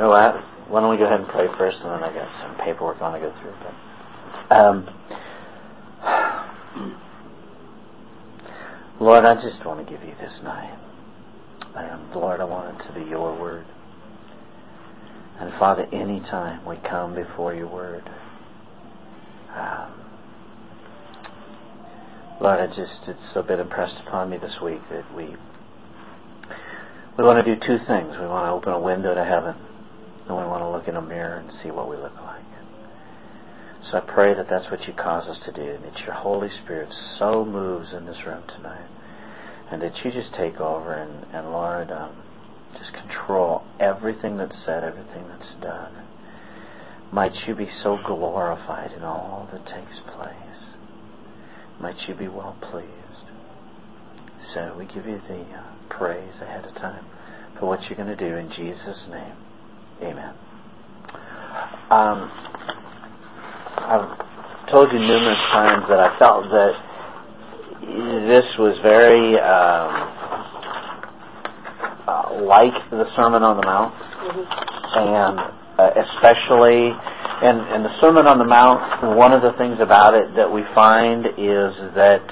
Why don't we go ahead and pray first, and then I got some paperwork I want to go through. Lord, I just want to give you this night. Lord, I want it to be your word. And Father, anytime we come before your word, Lord, it's so been impressed upon me this week that we want to do two things. We want to open a window to heaven, and we want to look in a mirror and see what we look like. So I pray that that's what you cause us to do, and that your Holy Spirit so moves in this room tonight, and that you just take over and Lord, just control everything that's said, everything that's done. Might you be so glorified in all that takes place. Might you be well pleased. So we give you the praise ahead of time for what you're going to do in Jesus' name. Amen. I've told you numerous times that I felt that this was very like the Sermon on the Mount, and especially in the Sermon on the Mount, one of the things about it that we find is that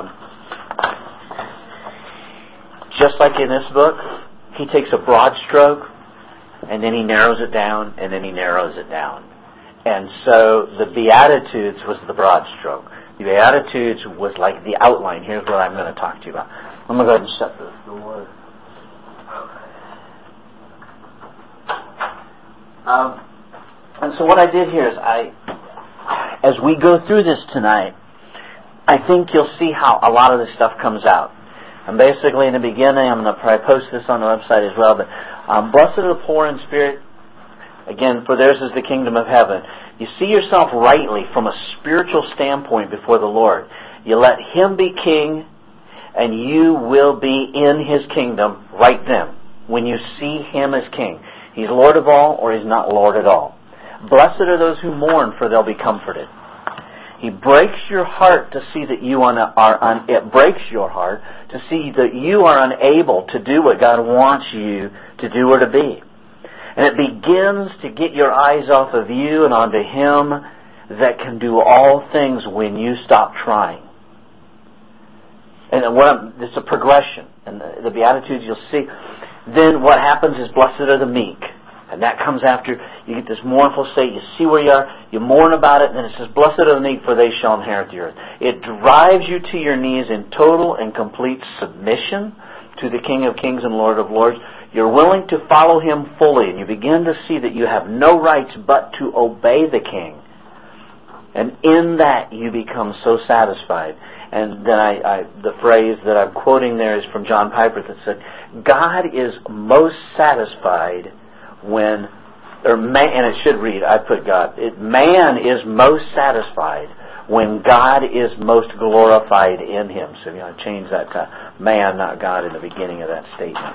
just like in this book, he takes a broad stroke and then he narrows it down, and then he narrows it down. And so the Beatitudes was the broad stroke. The Beatitudes was like the outline. Here's what I'm going to talk to you about. I'm going to go ahead and shut this door. And so what I did here is as we go through this tonight, I think you'll see how a lot of this stuff comes out. And basically in the beginning, I'm going to probably post this on the website as well, but blessed are the poor in spirit, again, for theirs is the kingdom of heaven. You see yourself rightly from a spiritual standpoint before the Lord. You let Him be king, and you will be in His kingdom right then, when you see Him as king. He's Lord of all, or He's not Lord at all. Blessed are those who mourn, for they'll be comforted. He breaks your heart to see that you it breaks your heart to see that you are unable to do what God wants you to do or to be. And it begins to get your eyes off of you and onto Him that can do all things when you stop trying. And it's a progression. And the Beatitudes you'll see. Then what happens is blessed are the meek. And that comes after you get this mournful state. You see where you are. You mourn about it. And then it says, blessed are the meek, for they shall inherit the earth. It drives you to your knees in total and complete submission to the King of Kings and Lord of Lords. You're willing to follow Him fully. And you begin to see that you have no rights but to obey the King. And in that you become so satisfied. And then the phrase that I'm quoting there is from John Piper that said, God is most satisfied when, and it should read, I put God, man is most satisfied when God is most glorified in him. So you want to change that to man, not God, in the beginning of that statement.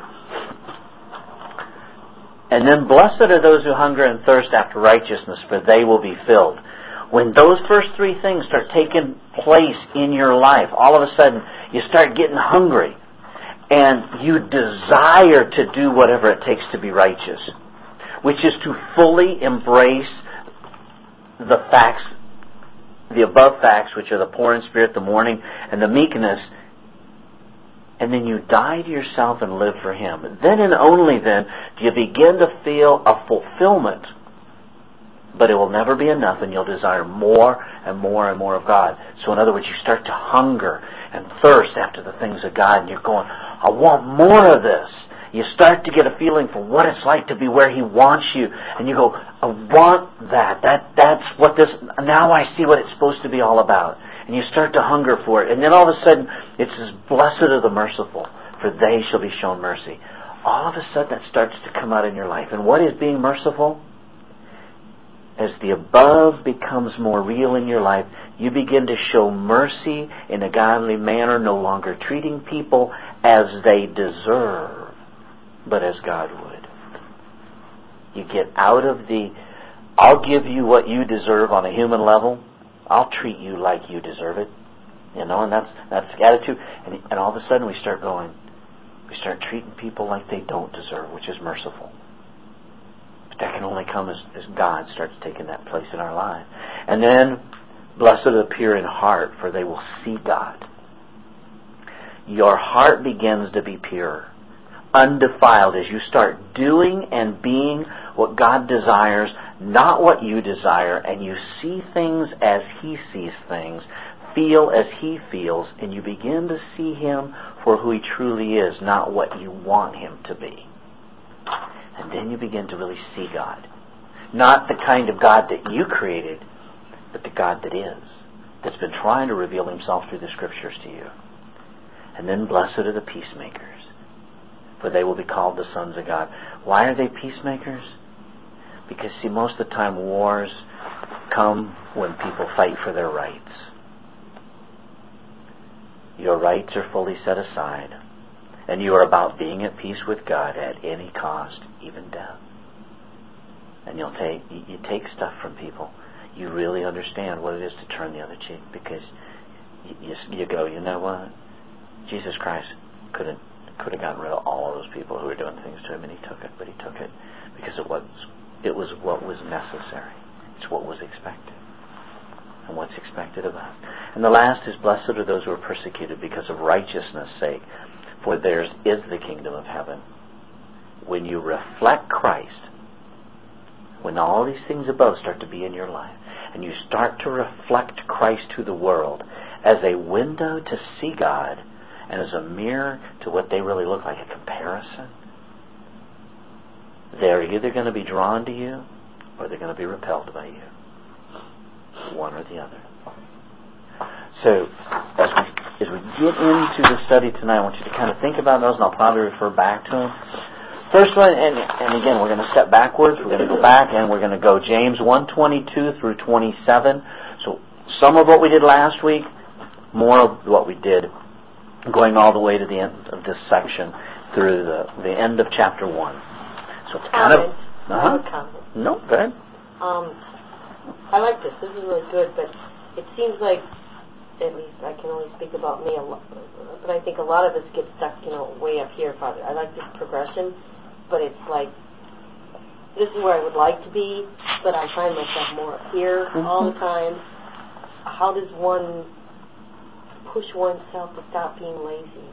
And then blessed are those who hunger and thirst after righteousness, for they will be filled. When those first three things start taking place in your life, all of a sudden you start getting hungry and you desire to do whatever it takes to be righteous, which is to fully embrace the facts, the above facts, which are the poor in spirit, the mourning, and the meekness, and then you die to yourself and live for Him. Then and only then do you begin to feel a fulfillment. But it will never be enough, and you'll desire more and more and more of God. So in other words, you start to hunger and thirst after the things of God, and you're going, I want more of this. You start to get a feeling for what it's like to be where He wants you, and you go, I want that. That's what this, now I see what it's supposed to be all about. And you start to hunger for it. And then all of a sudden, it says, blessed are the merciful, for they shall be shown mercy. All of a sudden, that starts to come out in your life. And what is being merciful? As the above becomes more real in your life, you begin to show mercy in a godly manner, no longer treating people as they deserve, but as God would. You get out of the, I'll give you what you deserve on a human level. I'll treat you like you deserve it. You know, and that's the attitude. And all of a sudden we start treating people like they don't deserve, which is merciful. That can only come as God starts taking that place in our life. And then, blessed are the pure in heart, for they will see God. Your heart begins to be pure, undefiled, as you start doing and being what God desires, not what you desire, and you see things as He sees things, feel as He feels, and you begin to see Him for who He truly is, not what you want Him to be. And then you begin to really see God. Not the kind of God that you created, but the God that is, that's been trying to reveal Himself through the Scriptures to you. And then blessed are the peacemakers, for they will be called the sons of God. Why are they peacemakers? Because, see, most of the time wars come when people fight for their rights. Your rights are fully set aside, and you are about being at peace with God at any cost, even death. And you take stuff from people. You really understand what it is to turn the other cheek, because you go, you know what? Jesus Christ could have gotten rid of all of those people who were doing things to Him, and He took it. But He took it because it was what was necessary. It's what was expected. And what's expected of us. And the last is, blessed are those who are persecuted because of righteousness' sake, for theirs is the kingdom of heaven. When you reflect Christ, when all these things above start to be in your life, and you start to reflect Christ to the world as a window to see God, and as a mirror to what they really look like, a comparison, they're either going to be drawn to you or they're going to be repelled by you. One or the other. So, as we get into the study tonight, I want you to kind of think about those, and I'll probably refer back to them. First one, and again, we're going to step backwards. We're going to go back, and we're going to go James 1:22 through 27. So, some of what we did last week, more of what we did going all the way to the end of this section through the end of chapter 1. So it's kind of... I have a comment. No, go ahead. I like this. This is really good, but it seems like, at least I can only speak about me a lot, but I think a lot of us get stuck, way up here, Father. I like this progression, but it's like, this is where I would like to be, but I find myself more up here all the time. How does one push oneself to stop being lazy?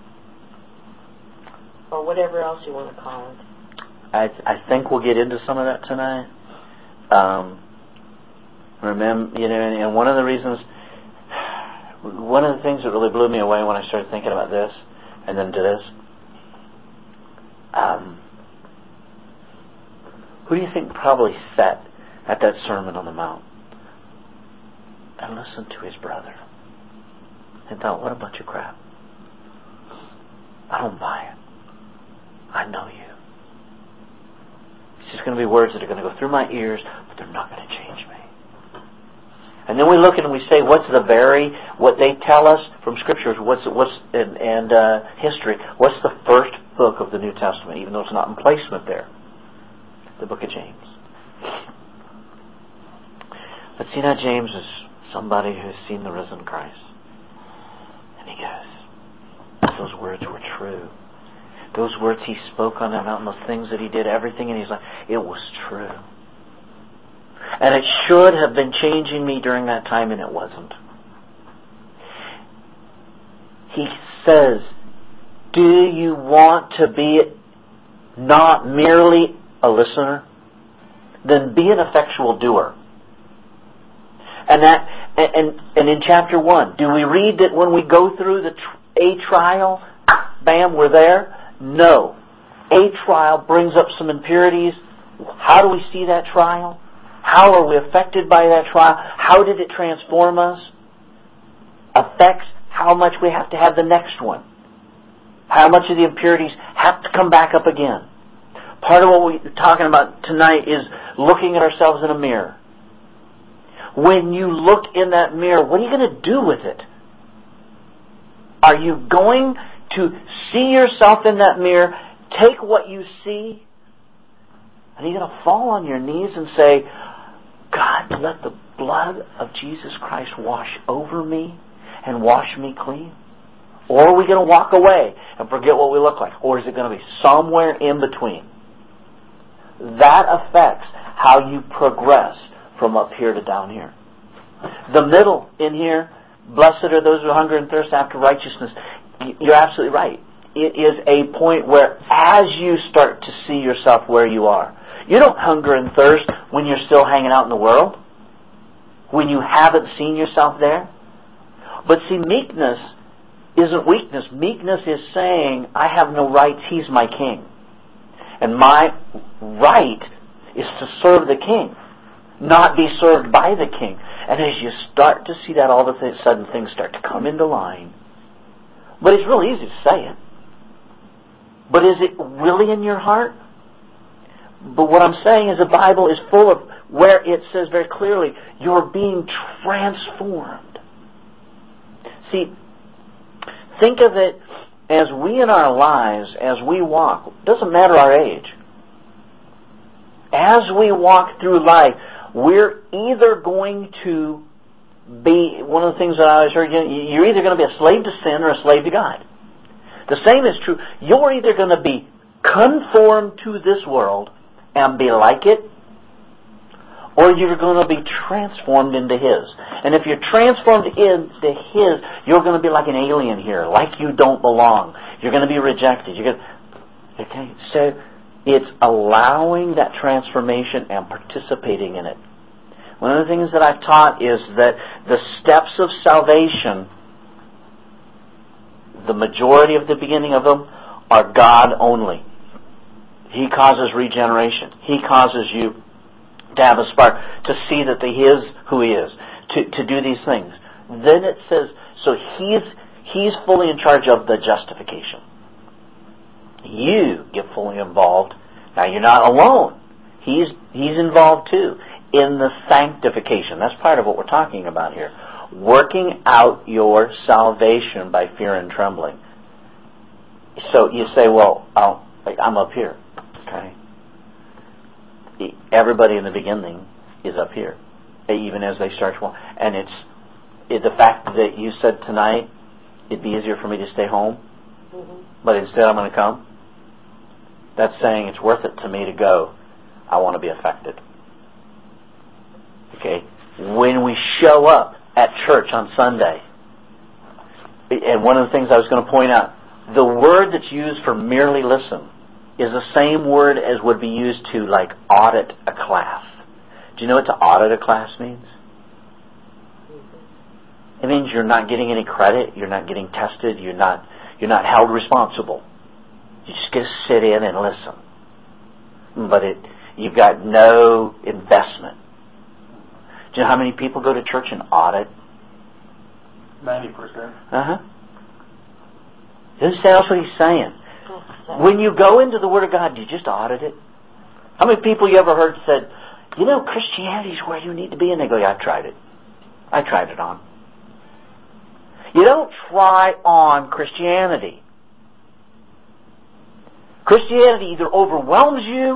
Or whatever else you want to call it. I think we'll get into some of that tonight. Remember, and one of the things that really blew me away when I started thinking about this, and then to this, who do you think probably sat at that Sermon on the Mount and listened to his brother and thought, what a bunch of crap. I don't buy it. I know you. It's just going to be words that are going to go through my ears, but they're not going to change me. And then we look and we say, what they tell us from Scriptures, and history, what's the first book of the New Testament, even though it's not in placement there? The book of James. But see, now James is somebody who's seen the risen Christ. And he goes, those words were true. Those words he spoke on that mountain, those things that he did, everything in his life, it was true. And it should have been changing me during that time, and it wasn't. He says, do you want to be not merely a listener? Then be an effectual doer. And in chapter 1, do we read that when we go through a trial, bam, we're there? No. A trial brings up some impurities. How do we see that trial? How are we affected by that trial? How did it transform us? Affects how much we have to have the next one. How much of the impurities have to come back up again. Part of what we're talking about tonight is looking at ourselves in a mirror. When you look in that mirror, what are you going to do with it? Are you going to see yourself in that mirror, take what you see, and you're going to fall on your knees and say, God, let the blood of Jesus Christ wash over me and wash me clean? Or are we going to walk away and forget what we look like? Or is it going to be somewhere in between? That affects. how you progress from up here to down here. The middle in here, blessed are those who hunger and thirst after righteousness. You're absolutely right. It is a point where as you start to see yourself where you are, you don't hunger and thirst when you're still hanging out in the world, when you haven't seen yourself there. But see, meekness isn't weakness. Meekness is saying, I have no rights, He's my king. And my right is to serve the king, not be served by the king. And as you start to see that, all of a sudden things start to come into line. But it's really easy to say it. But is it really in your heart? But what I'm saying is the Bible is full of where it says very clearly, you're being transformed. See, think of it as we in our lives, as we walk, doesn't matter our age. As we walk through life, we're either going to be, one of the things that I always heard, you're either going to be a slave to sin or a slave to God. The same is true. You're either going to be conformed to this world and be like it, or you're going to be transformed into His. And if you're transformed into His, you're going to be like an alien here, like you don't belong. You're going to be rejected. Okay, so it's allowing that transformation and participating in it. One of the things that I've taught is that the steps of salvation, the majority of the beginning of them are God only. He causes regeneration. He causes you to have a spark, to see that He is who He is, to do these things. Then it says, so He's fully in charge of the justification. You get fully involved. Now you're not alone. He's involved too in the sanctification. That's part of what we're talking about here. Working out your salvation by fear and trembling. So you say, well, I'm up here. Okay. Everybody in the beginning is up here, even as they start to walk. And it's the fact that you said tonight, it'd be easier for me to stay home, but instead I'm going to come. That's saying it's worth it to me to go. I want to be affected. Okay? When we show up at church on Sunday, and one of the things I was going to point out, the word that's used for merely listen is the same word as would be used to like audit a class. Do you know what to audit a class means? It means you're not getting any credit, you're not getting tested, you're not held responsible. You just get to sit in and listen. But you've got no investment. Do you know how many people go to church and audit? 90%. That's what he's saying. When you go into the Word of God, do you just audit it? How many people you ever heard said, Christianity's where you need to be? And they go, yeah, I've tried it. I tried it on. You don't try on Christianity. Christianity either overwhelms you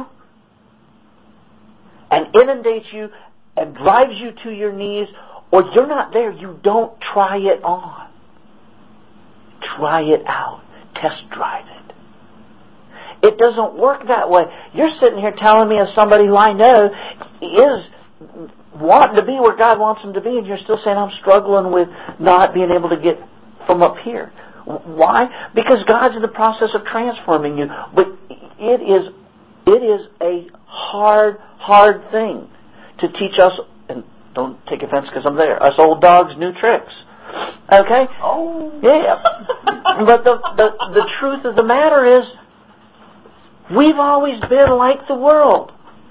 and inundates you and drives you to your knees, or you're not there. You don't try it on. Try it out. Test drive it. It doesn't work that way. You're sitting here telling me as somebody who I know is wanting to be where God wants him to be, and you're still saying I'm struggling with not being able to get from up here. Why? Because God's in the process of transforming you. But it is a hard thing to teach us, and don't take offense because I'm there, us old dogs new tricks. Okay? Oh. Yeah. But the truth of the matter is, we've always been like the world.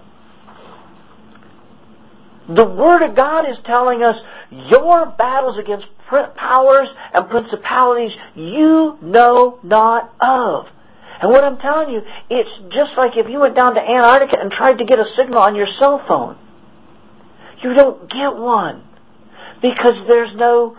The Word of God is telling us your battles against powers and principalities you know not of. And what I'm telling you, it's just like if you went down to Antarctica and tried to get a signal on your cell phone. You don't get one. Because there's no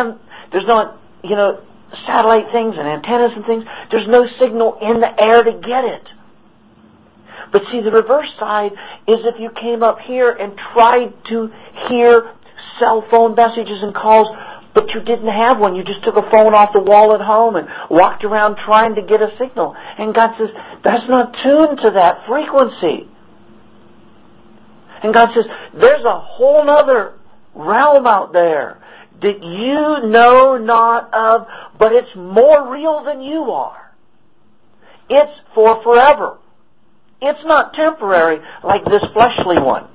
satellite things and antennas and things. There's no signal in the air to get it. But see, the reverse side is if you came up here and tried to hear cell phone messages and calls, but you didn't have one. You just took a phone off the wall at home and walked around trying to get a signal. And God says, that's not tuned to that frequency. And God says, there's a whole other realm out there that you know not of, but it's more real than you are. It's for forever. It's not temporary like this fleshly one.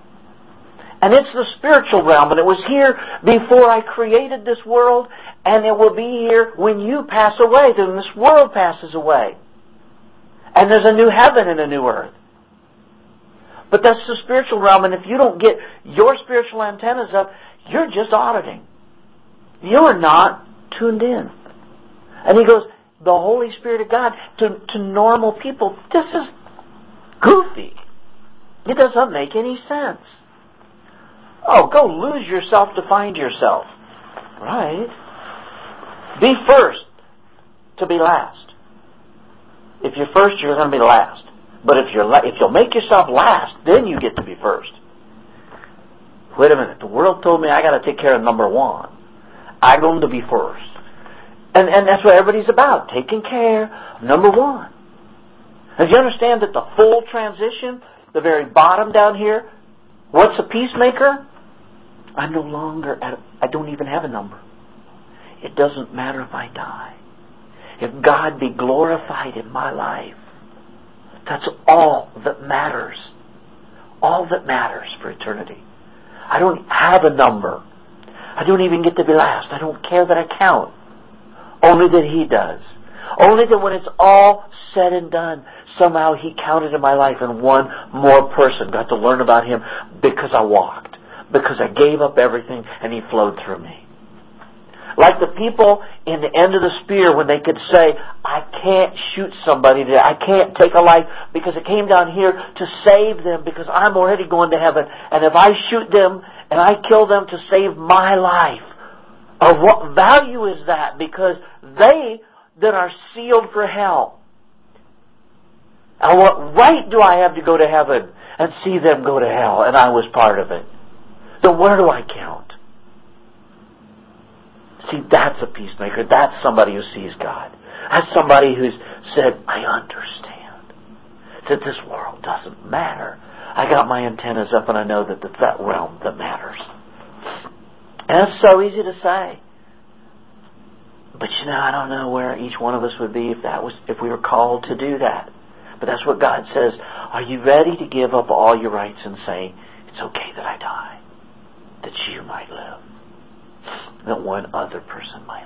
And it's the spiritual realm, and it was here before I created this world, and it will be here when you pass away, then this world passes away. And there's a new heaven and a new earth. But that's the spiritual realm, and if you don't get your spiritual antennas up, you're just auditing. You're not tuned in. And he goes, the Holy Spirit of God, to normal people, this is goofy. It doesn't make any sense. Oh, go lose yourself to find yourself. Right? Be first to be last. If you're first, you're going to be last. But if you'll make yourself last, then you get to be first. Wait a minute. The world told me I got to take care of number one. I'm going to be first. And that's what everybody's about. Taking care of number one. And do you understand that the full transition, the very bottom down here, what's a peacemaker? I don't even have a number. It doesn't matter if I die. If God be glorified in my life, that's all that matters. All that matters for eternity. I don't have a number. I don't even get to be last. I don't care that I count. Only that He does. Only that when it's all said and done, somehow He counted in my life and one more person got to learn about Him because I walked. Because I gave up everything and He flowed through me. Like the people in the end of the spear when they could say, I can't shoot somebody today. I can't take a life because it came down here to save them because I'm already going to heaven. And if I shoot them and I kill them to save my life, of what value is that? Because they that are sealed for hell. And what right do I have to go to heaven and see them go to hell and I was part of it? Then where do I count? See, that's a peacemaker. That's somebody who sees God. That's somebody who's said, I understand that this world doesn't matter. I got my antennas up and I know that it's that realm that matters. And it's so easy to say. But I don't know where each one of us would be if we were called to do that. But that's what God says. Are you ready to give up all your rights and say, it's okay that I die, that you might live, that one other person might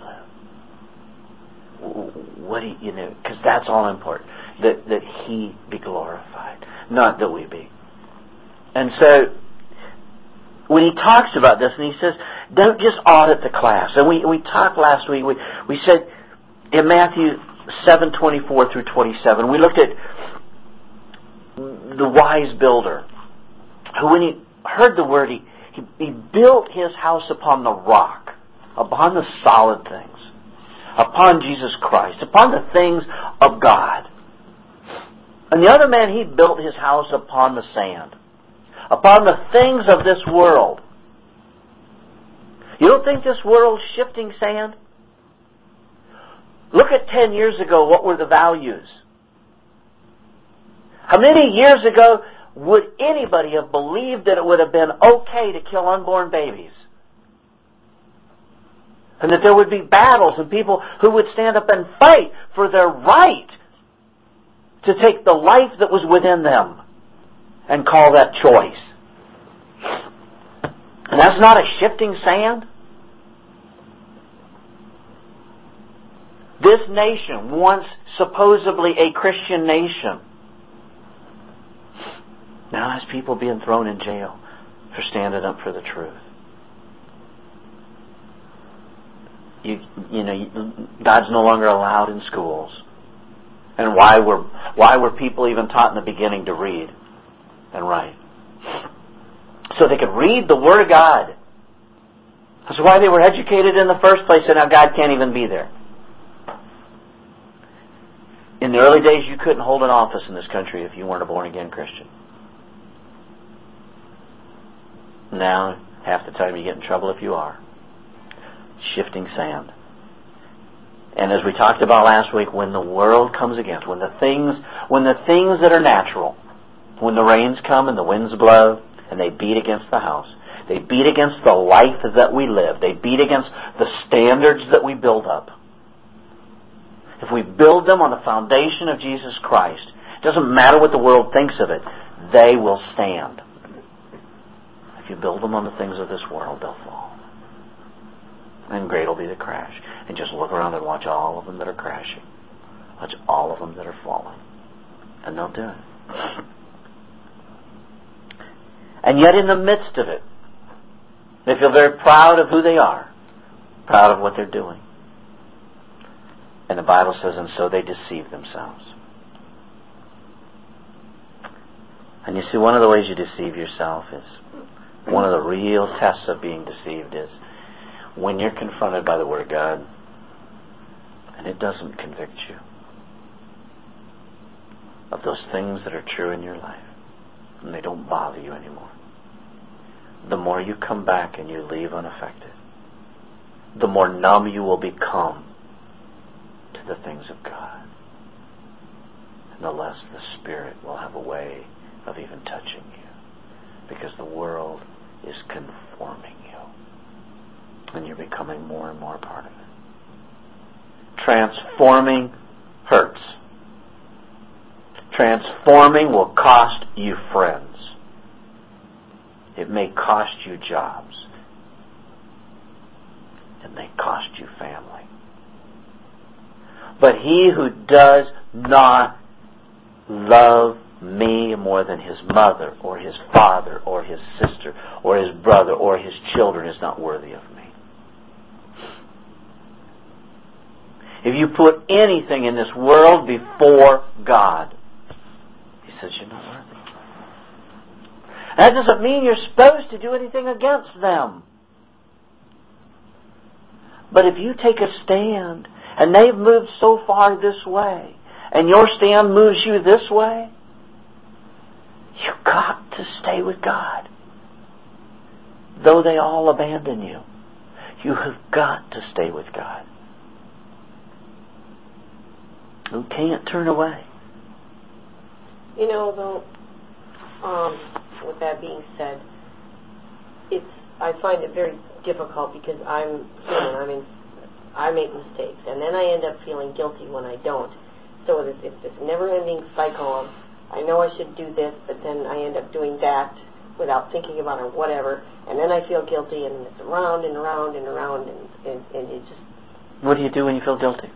live? What do you know? Because that's all important. That He be glorified, not that we be. And so, when he talks about this, and he says, don't just audit the class. And we talked last week, we said in Matthew 7:24 through 27, we looked at the wise builder, who when he heard the word, he built his house upon the rock, upon the solid things, upon Jesus Christ, upon the things of God. And the other man, he built his house upon the sand, upon the things of this world. You don't think this world's shifting sand? Look at 10 years ago, what were the values? How many years ago would anybody have believed that it would have been okay to kill unborn babies? And that there would be battles and people who would stand up and fight for their right to take the life that was within them and call that choice. And that's not a shifting sand. This nation, once supposedly a Christian nation, now has people being thrown in jail for standing up for the truth. God's no longer allowed in schools. And why were people even taught in the beginning to read and write? So they could read the Word of God. That's why they were educated in the first place, and now God can't even be there. In the early days, you couldn't hold an office in this country if you weren't a born-again Christian. Now, half the time you get in trouble if you are. Shifting sand. And as we talked about last week, when the world comes against, when the things that are natural, when the rains come and the winds blow, and they beat against the house. They beat against the life that we live. They beat against the standards that we build up. If we build them on the foundation of Jesus Christ, it doesn't matter what the world thinks of it, they will stand. If you build them on the things of this world, they'll fall. And great will be the crash. And just look around and watch all of them that are crashing. Watch all of them that are falling. And they'll do it. And yet in the midst of it, they feel very proud of who they are, proud of what they're doing. And the Bible says, and so they deceive themselves. And you see, one of the ways you deceive yourself is, one of the real tests of being deceived is when you're confronted by the Word of God and it doesn't convict you of those things that are true in your life and they don't bother you anymore. The more you come back and you leave unaffected, the more numb you will become to the things of God. And the less the Spirit will have a way of even touching you. Because the world is conforming you. And you're becoming more and more part of it. Transforming hurts. Transforming will cost you friends. It may cost you jobs. It may cost you family. But he who does not love me more than his mother or his father or his sister or his brother or his children is not worthy of me. If you put anything in this world before God, he says you're not worthy. That doesn't mean you're supposed to do anything against them. But if you take a stand and they've moved so far this way and your stand moves you this way, you've got to stay with God. Though they all abandon you, you have got to stay with God. You can't turn away. You know, though, with that being said, I find it very difficult because I'm human. I make mistakes, and then I end up feeling guilty when I don't. So it's this never-ending cycle of, I know I should do this, but then I end up doing that without thinking about it or whatever, and then I feel guilty, and it's around and around and around, and it just... What do you do when you feel guilty?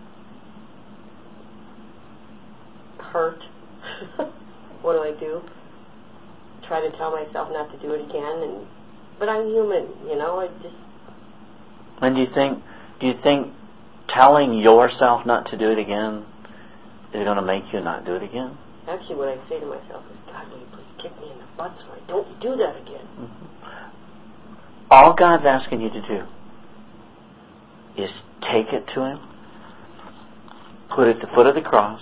Hurt. What do I do? Try to tell myself not to do it again, but I'm human, I just... And do you think telling yourself not to do it again is going to make you not do it again? Actually, what I say to myself is, God, will you please kick me in the butt so I don't do that again? Mm-hmm. All God's asking you to do is take it to Him, put it at the foot of the cross,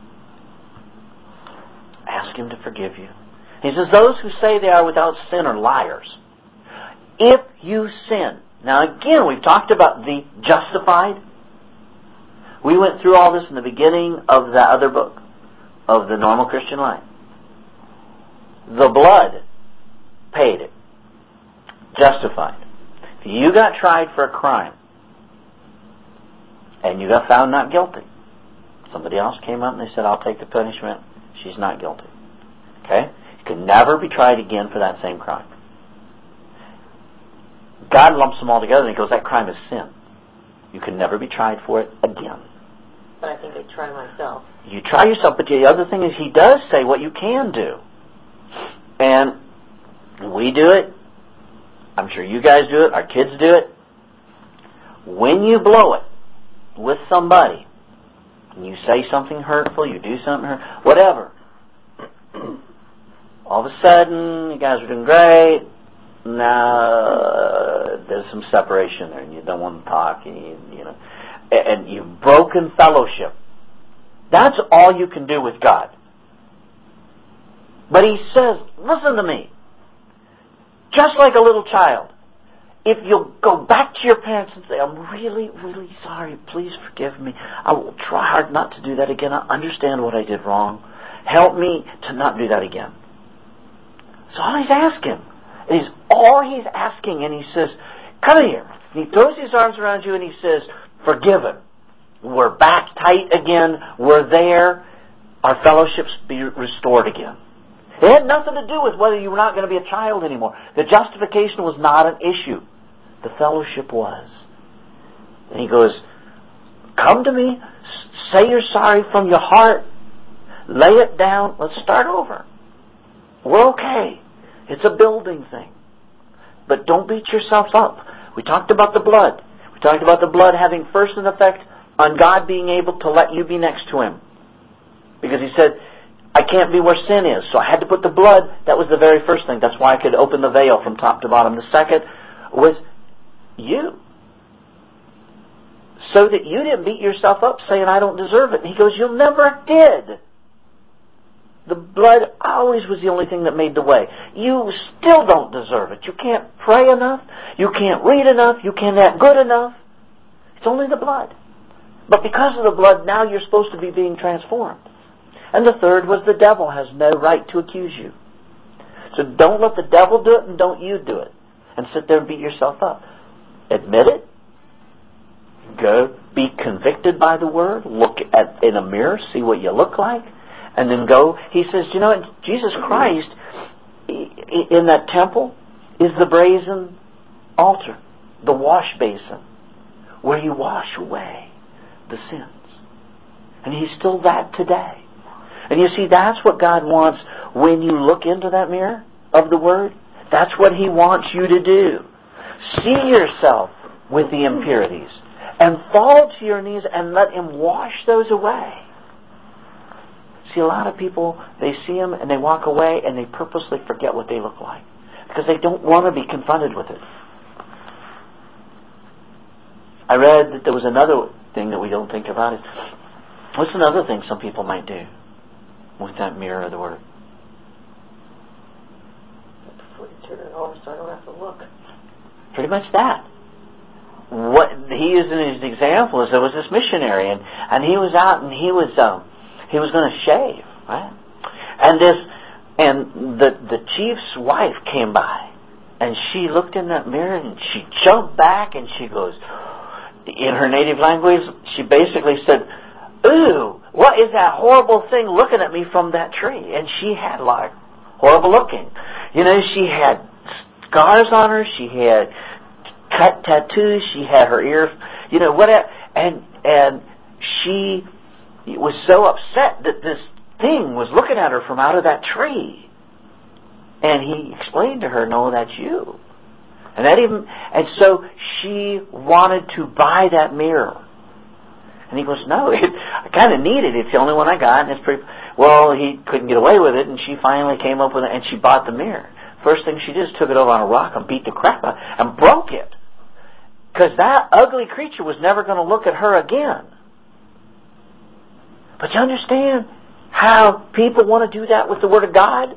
ask Him to forgive you. He says, those who say they are without sin are liars. If you sin, now again, we've talked about the justified. We went through all this in the beginning of the other book, of the normal Christian life. The blood paid it. Justified. If you got tried for a crime and you got found not guilty, somebody else came up and they said, I'll take the punishment. She's not guilty. Okay? You can never be tried again for that same crime. God lumps them all together and He goes, that crime is sin. You can never be tried for it again. But I think I'd try myself. You try yourself, but the other thing is He does say what you can do. And we do it. I'm sure you guys do it. Our kids do it. When you blow it with somebody, and you say something hurtful, you do something hurtful, whatever, all of a sudden, you guys are doing great. Now, there's some separation there, and you don't want to talk, and you've broken fellowship. That's all you can do with God. But He says, listen to me. Just like a little child, if you'll go back to your parents and say, I'm really, really sorry, please forgive me. I will try hard not to do that again. I understand what I did wrong. Help me to not do that again. That's all He's asking. All He's asking, and He says, come here. He throws His arms around you and He says, forgiven. We're back tight again. We're there. Our fellowship's be restored again. It had nothing to do with whether you were not going to be a child anymore. The justification was not an issue. The fellowship was. And He goes, come to me, say you're sorry from your heart, lay it down, let's start over. We're okay. It's a building thing. But don't beat yourself up. We talked about the blood. We talked about the blood having first an effect on God being able to let you be next to Him. Because He said, I can't be where sin is. So I had to put the blood. That was the very first thing. That's why I could open the veil from top to bottom. The second was you. So that you didn't beat yourself up saying, I don't deserve it. And He goes, you never did. The blood always was the only thing that made the way. You still don't deserve it. You can't pray enough. You can't read enough. You can't act good enough. It's only the blood. But because of the blood, now you're supposed to be being transformed. And the third was the devil has no right to accuse you. So don't let the devil do it and don't you do it. And sit there and beat yourself up. Admit it. Go be convicted by the Word. Look in a mirror, see what you look like. And then go. He says, Jesus Christ in that temple is the brazen altar, the wash basin, where you wash away the sins. And He's still that today. And you see, that's what God wants when you look into that mirror of the Word. That's what He wants you to do. See yourself with the impurities and fall to your knees and let Him wash those away. See, a lot of people, they see Him and they walk away and they purposely forget what they look like because they don't want to be confronted with it. I read that there was another thing that we don't think about. What's another thing some people might do with that mirror of the Word? Before you turn it over so I don't have to look. Pretty much that. What he used in his example is there was this missionary and he was out and he was going to shave, right? And the chief's wife came by and she looked in that mirror and she jumped back and she goes, in her native language, she basically said, ooh, what is that horrible thing looking at me from that tree? And she had like horrible looking. She had scars on her, she had cut tattoos, she had her ear, whatever. And she was so upset that this thing was looking at her from out of that tree. And he explained to her, no, that's you. And so she wanted to buy that mirror. And he goes, no, I kind of need it. It's the only one I got. And it's pretty. Well, he couldn't get away with it, and she finally came up with it, and she bought the mirror. First thing she did is took it over on a rock and beat the crap out and broke it. Because that ugly creature was never going to look at her again. But you understand how people want to do that with the Word of God?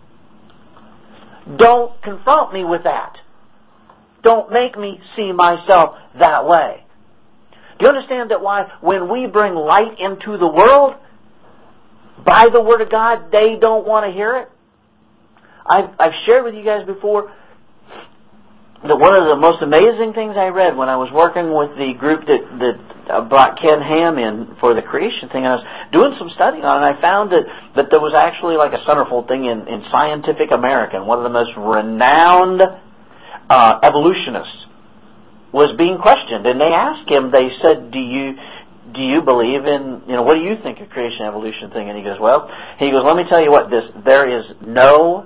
Don't confront me with that. Don't make me see myself that way. Do you understand that when we bring light into the world by the Word of God, they don't want to hear it? I've shared with you guys before that one of the most amazing things I read when I was working with the group that brought Ken Ham in for the creation thing, and I was doing some studying on it, and I found that there was actually like a centerfold thing in Scientific American, one of the most renowned evolutionists was being questioned, and they asked him, they said, do you believe in, what do you think of creation evolution thing? And he goes, let me tell you what, there is no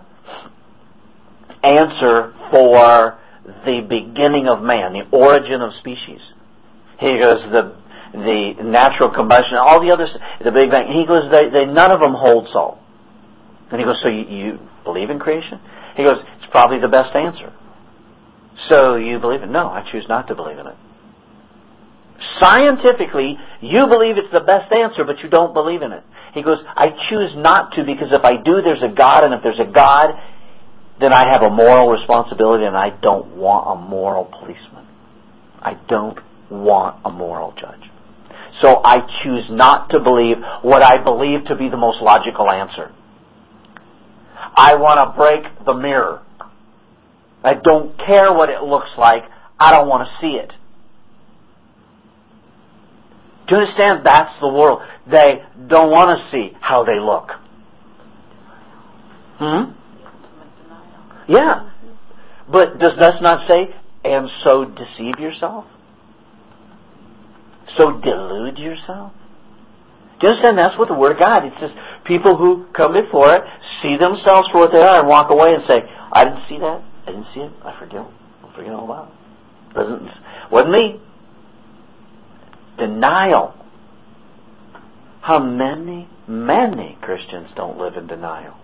answer for the beginning of man, the origin of species. He goes, the natural combustion, all the others, the Big Bang, he goes, they none of them hold so. And he goes, so you believe in creation? He goes, it's probably the best answer. So you believe it? No, I choose not to believe in it. Scientifically, you believe it's the best answer, but you don't believe in it. He goes, I choose not to, because if I do, there's a God, and if there's a God, then I have a moral responsibility, and I don't want a moral policeman. I don't want a moral judge. So I choose not to believe what I believe to be the most logical answer. I want to break the mirror. I don't care what it looks like. I don't want to see it. Do you understand? That's the world. They don't want to see how they look. Yeah. But does that not say, and so deceive yourself? So delude yourself? Do you understand? That's what the Word of God, it says, people who come before it, see themselves for what they are and walk away and say, I didn't see that. I didn't see it. I forget all about it. Wasn't me. Denial. How many Christians don't live in denial?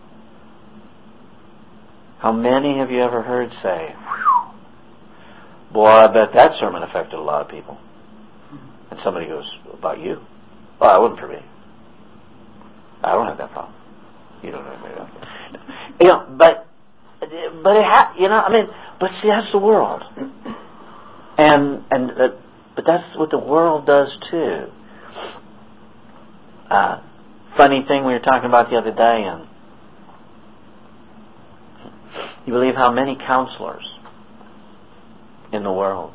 How many have you ever heard say, boy, I bet that sermon affected a lot of people. And somebody goes, about you? Oh, that wasn't for me. I don't have that problem. You don't have that. But but see, that's the world. But that's what the world does too. Funny thing we were talking about the other day, and you believe how many counselors in the world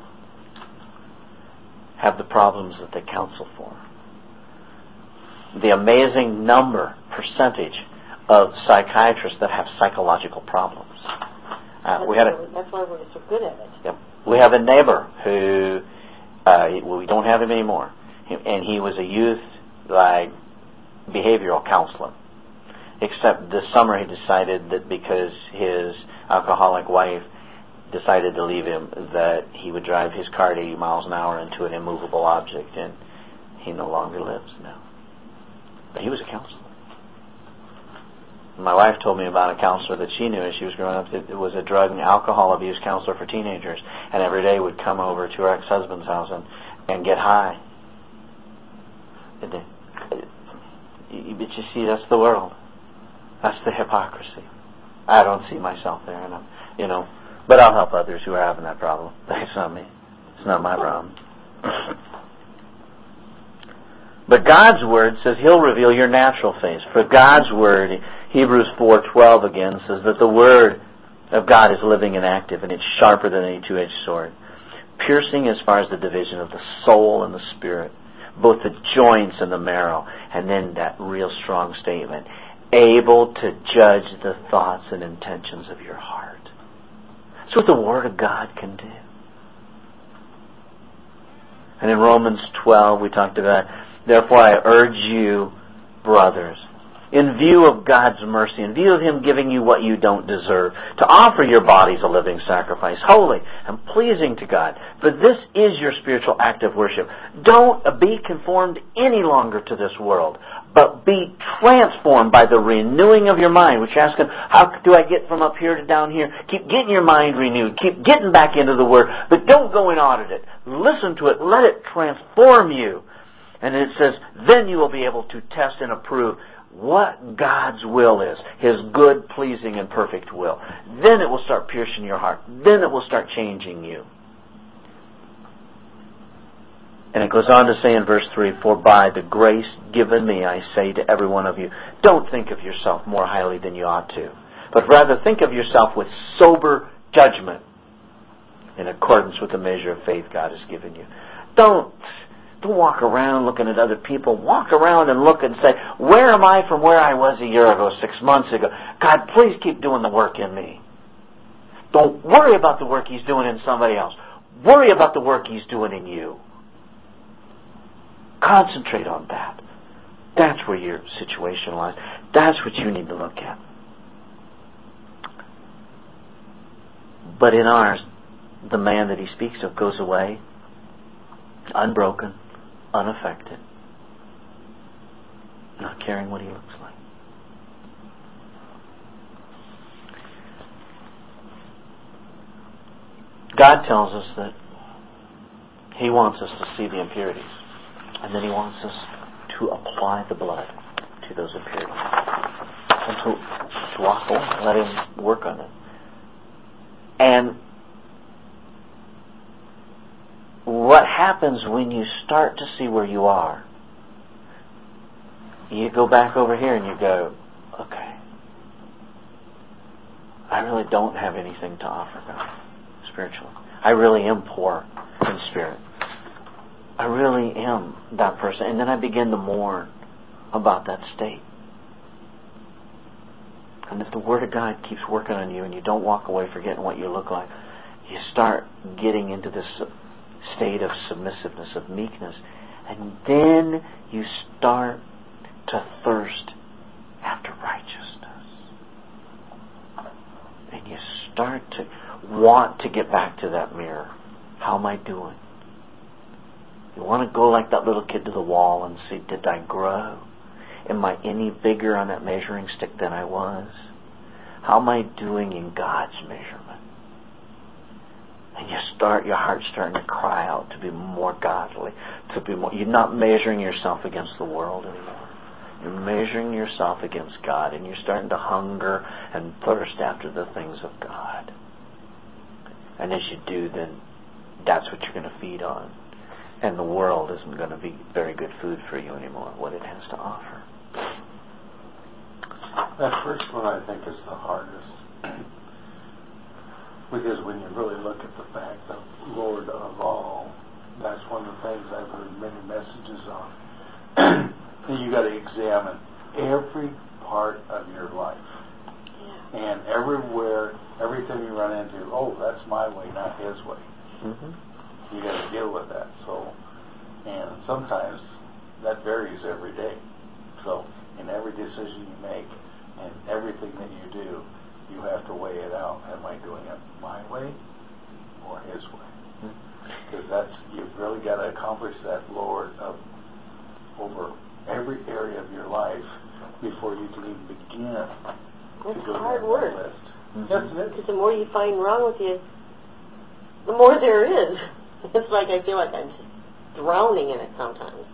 have the problems that they counsel for? The amazing percentage of psychiatrists that have psychological problems. That's why we're so good at it. Yep. We have a neighbor who we don't have him anymore, and he was a youth behavioral counselor. Except this summer he decided that because his alcoholic wife decided to leave him, that he would drive his car at 80 miles an hour into an immovable object, and he no longer lives now. But he was a counselor. My wife told me about a counselor that she knew as she was growing up. It was a drug and alcohol abuse counselor for teenagers, and every day would come over to her ex-husband's house and get high. But you see, that's the world. That's the hypocrisy. I don't see myself there, and but I'll help others who are having that problem. It's not me. It's not my problem. But God's Word says He'll reveal your natural face. For God's Word, Hebrews 4:12 again, says that the Word of God is living and active, and it's sharper than any two-edged sword, piercing as far as the division of the soul and the spirit, both the joints and the marrow. And then that real strong statement, able to judge the thoughts and intentions of your heart. That's what the Word of God can do. And in Romans 12 we talked about, therefore I urge you, brothers, in view of God's mercy, in view of Him giving you what you don't deserve, to offer your bodies a living sacrifice, holy and pleasing to God. For this is your spiritual act of worship. Don't be conformed any longer to this world, but be transformed by the renewing of your mind. Which you're asking, how do I get from up here to down here? Keep getting your mind renewed. Keep getting back into the Word, but don't go and audit it. Listen to it. Let it transform you. And it says, then you will be able to test and approve what God's will is, His good, pleasing, and perfect will. Then it will start piercing your heart. Then it will start changing you. And it goes on to say in verse 3, for by the grace given me, I say to every one of you, don't think of yourself more highly than you ought to, but rather think of yourself with sober judgment in accordance with the measure of faith God has given you. Don't walk around looking at other people. Walk around and look and say, where am I from where I was a year ago, 6 months ago? God, please keep doing the work in me. Don't worry about the work He's doing in somebody else. Worry about the work He's doing in you. Concentrate on that. That's where your situation lies. That's what you need to look at. But in ours, the man that he speaks of goes away unbroken, unaffected, not caring what he looks like. God tells us that He wants us to see the impurities, and then He wants us to apply the blood to those impurities and to walk away and let Him work on it. And what happens when you start to see where you are? You go back over here and you go, okay, I really don't have anything to offer God spiritually. I really am poor in spirit. I really am that person. And then I begin to mourn about that state. And if the Word of God keeps working on you and you don't walk away forgetting what you look like, you start getting into this state of submissiveness, of meekness. And then you start to thirst after righteousness. And you start to want to get back to that mirror. How am I doing? You want to go like that little kid to the wall and see, did I grow? Am I any bigger on that measuring stick than I was? How am I doing in God's measurement? And your heart's starting to cry out to be more godly, to be more. You're not measuring yourself against the world anymore. You're measuring yourself against God, and you're starting to hunger and thirst after the things of God. And as you do, then that's what you're going to feed on. And the world isn't going to be very good food for you anymore, what it has to offer. That first one, I think, is the hardest. Because when you really look at the fact of Lord of all, that's one of the things I've heard many messages on. That you got to examine every part of your life. Yeah. And everywhere, everything you run into, oh, that's my way, not his way. Mm-hmm. You got to deal with that. So, and sometimes that varies every day. So, in every decision you make and everything that you do, you have to weigh it out. Am I doing it my way or his way? Because you've really got to accomplish that Lord of over every area of your life before you can even begin to go down that list. Mm-hmm. Yes, it is. Because the more you find wrong with you, the more there is. It's like I feel like I'm just drowning in it sometimes.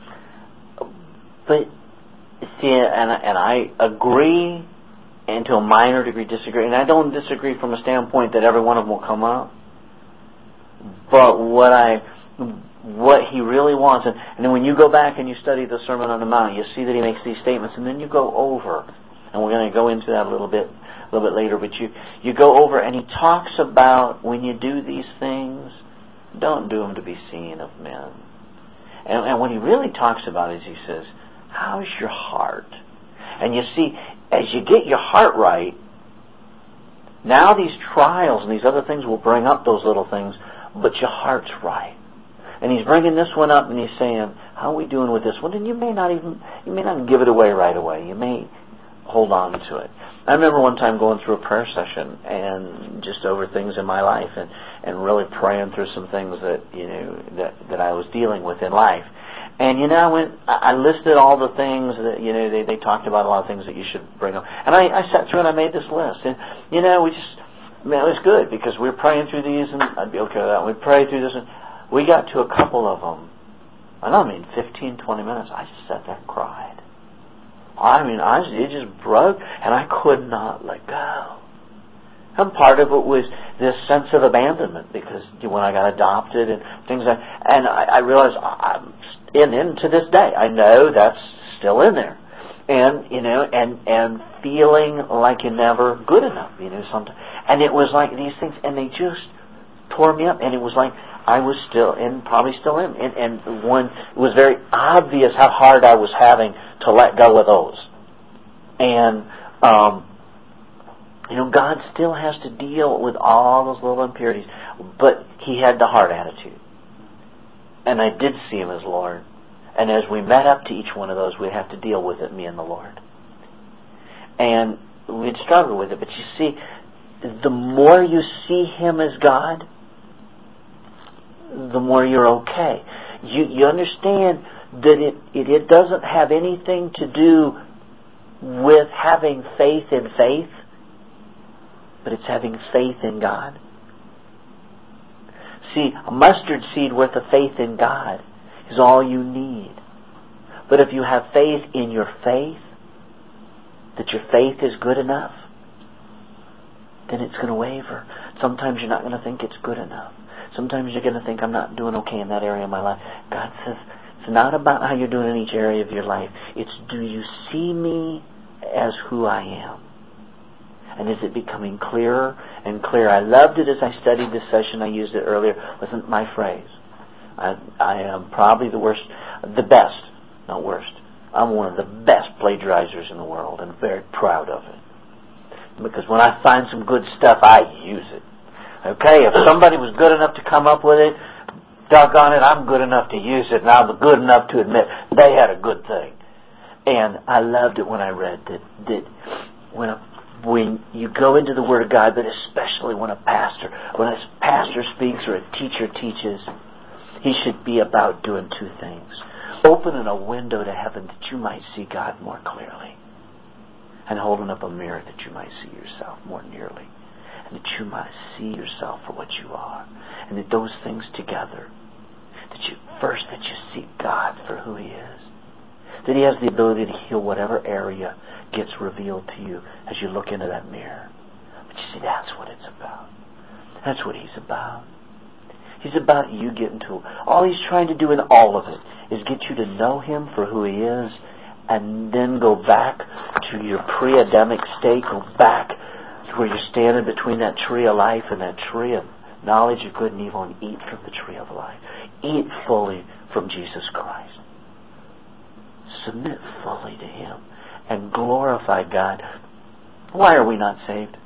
But see, and I agree, and to a minor degree disagree. And I don't disagree from a standpoint that every one of them will come up. But what he really wants, and then when you go back and you study the Sermon on the Mount, you see that he makes these statements, and then you go over, and we're going to go into that a little bit later. But you go over, and he talks about when you do these things, don't do them to be seen of men. And what he really talks about is, he says, how's your heart? And you see, as you get your heart right, now these trials and these other things will bring up those little things, but your heart's right. And he's bringing this one up, and he's saying, how are we doing with this one? And you may not give it away right away. You may hold on to it. I remember one time going through a prayer session and just over things in my life and really praying through some things that I was dealing with in life. And I listed all the things that they talked about, a lot of things that you should bring up. And I sat through and I made this list. And it was good because we were praying through these, and I'd be okay with that. We'd pray through this, and we got to a couple of them. And 15, 20 minutes. I just sat there and cried. It just broke, and I could not let go. And part of it was this sense of abandonment, because when I got adopted and things like that, and I realized, and to this day, I know that's still in there. And, and feeling like you're never good enough, sometimes. And it was like these things, and they just tore me up, and it was like I was still, and probably still am, and when it was very obvious how hard I was having to let go of those. And, God still has to deal with all those little impurities, but he had the heart attitude. And I did see him as Lord. And as we met up to each one of those, we'd have to deal with it, me and the Lord. And we'd struggle with it. But you see, the more you see him as God, the more you're okay. You understand that it doesn't have anything to do with having faith in faith, but it's having faith in God. See, a mustard seed worth of faith in God is all you need. But if you have faith in your faith, that your faith is good enough, then it's going to waver. Sometimes you're not going to think it's good enough. Sometimes you're going to think, I'm not doing okay in that area of my life. God says, it's not about how you're doing in each area of your life. It's, do you see me as who I am? And is it becoming clearer and clearer? I loved it as I studied this session. I used it earlier. Wasn't my phrase. I am probably the best, not worst. I'm one of the best plagiarizers in the world and very proud of it. Because when I find some good stuff, I use it. Okay, if somebody was good enough to come up with it, doggone it, I'm good enough to use it, and I'm good enough to admit they had a good thing. And I loved it when I read that when you go into the Word of God, but especially when a pastor speaks or a teacher teaches, he should be about doing two things. Opening a window to heaven that you might see God more clearly, and holding up a mirror that you might see yourself more nearly, and that you might see yourself for what you are, and that those things together, that you see God for who He is, that He has the ability to heal whatever area gets revealed to you as you look into that mirror. But you see, that's what it's about. That's what He's about. He's about you getting to... All He's trying to do in all of it is get you to know Him for who He is, and then go back to your pre-Adamic state, go back to where you're standing between that tree of life and that tree of knowledge of good and evil, and eat from the tree of life. Eat fully from Jesus Christ. Submit fully to Him and glorify God. Why are we not saved?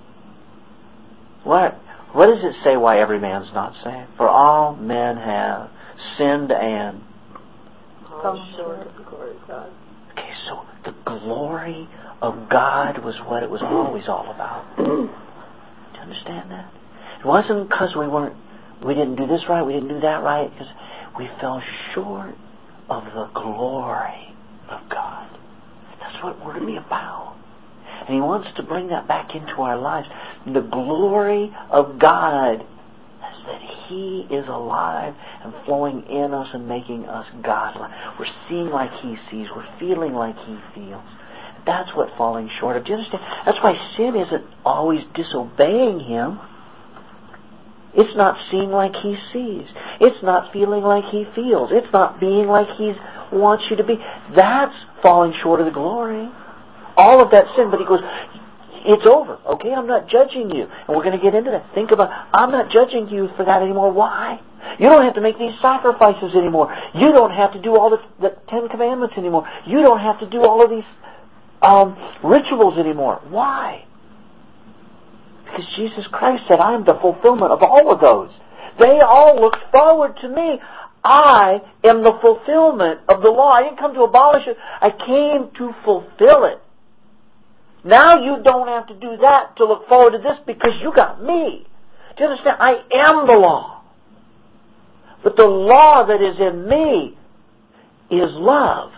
What does it say why every man's not saved? For all men have sinned and come short of the glory of God. Okay, so the glory of God was what it was always all about. Do you understand that? It wasn't because we didn't do this right, we didn't do that right, because we fell short of the glory of God. That's what we're to be about. And He wants to bring that back into our lives. The glory of God is that He is alive and flowing in us and making us God-like. We're seeing like He sees. We're feeling like He feels. That's what falling short of. Do you understand? That's why sin isn't always disobeying Him. It's not seeing like He sees. It's not feeling like He feels. It's not being like He wants you to be. That's falling short of the glory. All of that sin. But He goes, it's over. Okay, I'm not judging you. And we're going to get into that. Think about, I'm not judging you for that anymore. Why? You don't have to make these sacrifices anymore. You don't have to do all the 10 Commandments anymore. You don't have to do all of these rituals anymore. Why? Because Jesus Christ said, I am the fulfillment of all of those. They all look forward to me. I am the fulfillment of the law. I didn't come to abolish it. I came to fulfill it. Now you don't have to do that to look forward to this because you got me. Do you understand? I am the law. But the law that is in me is love.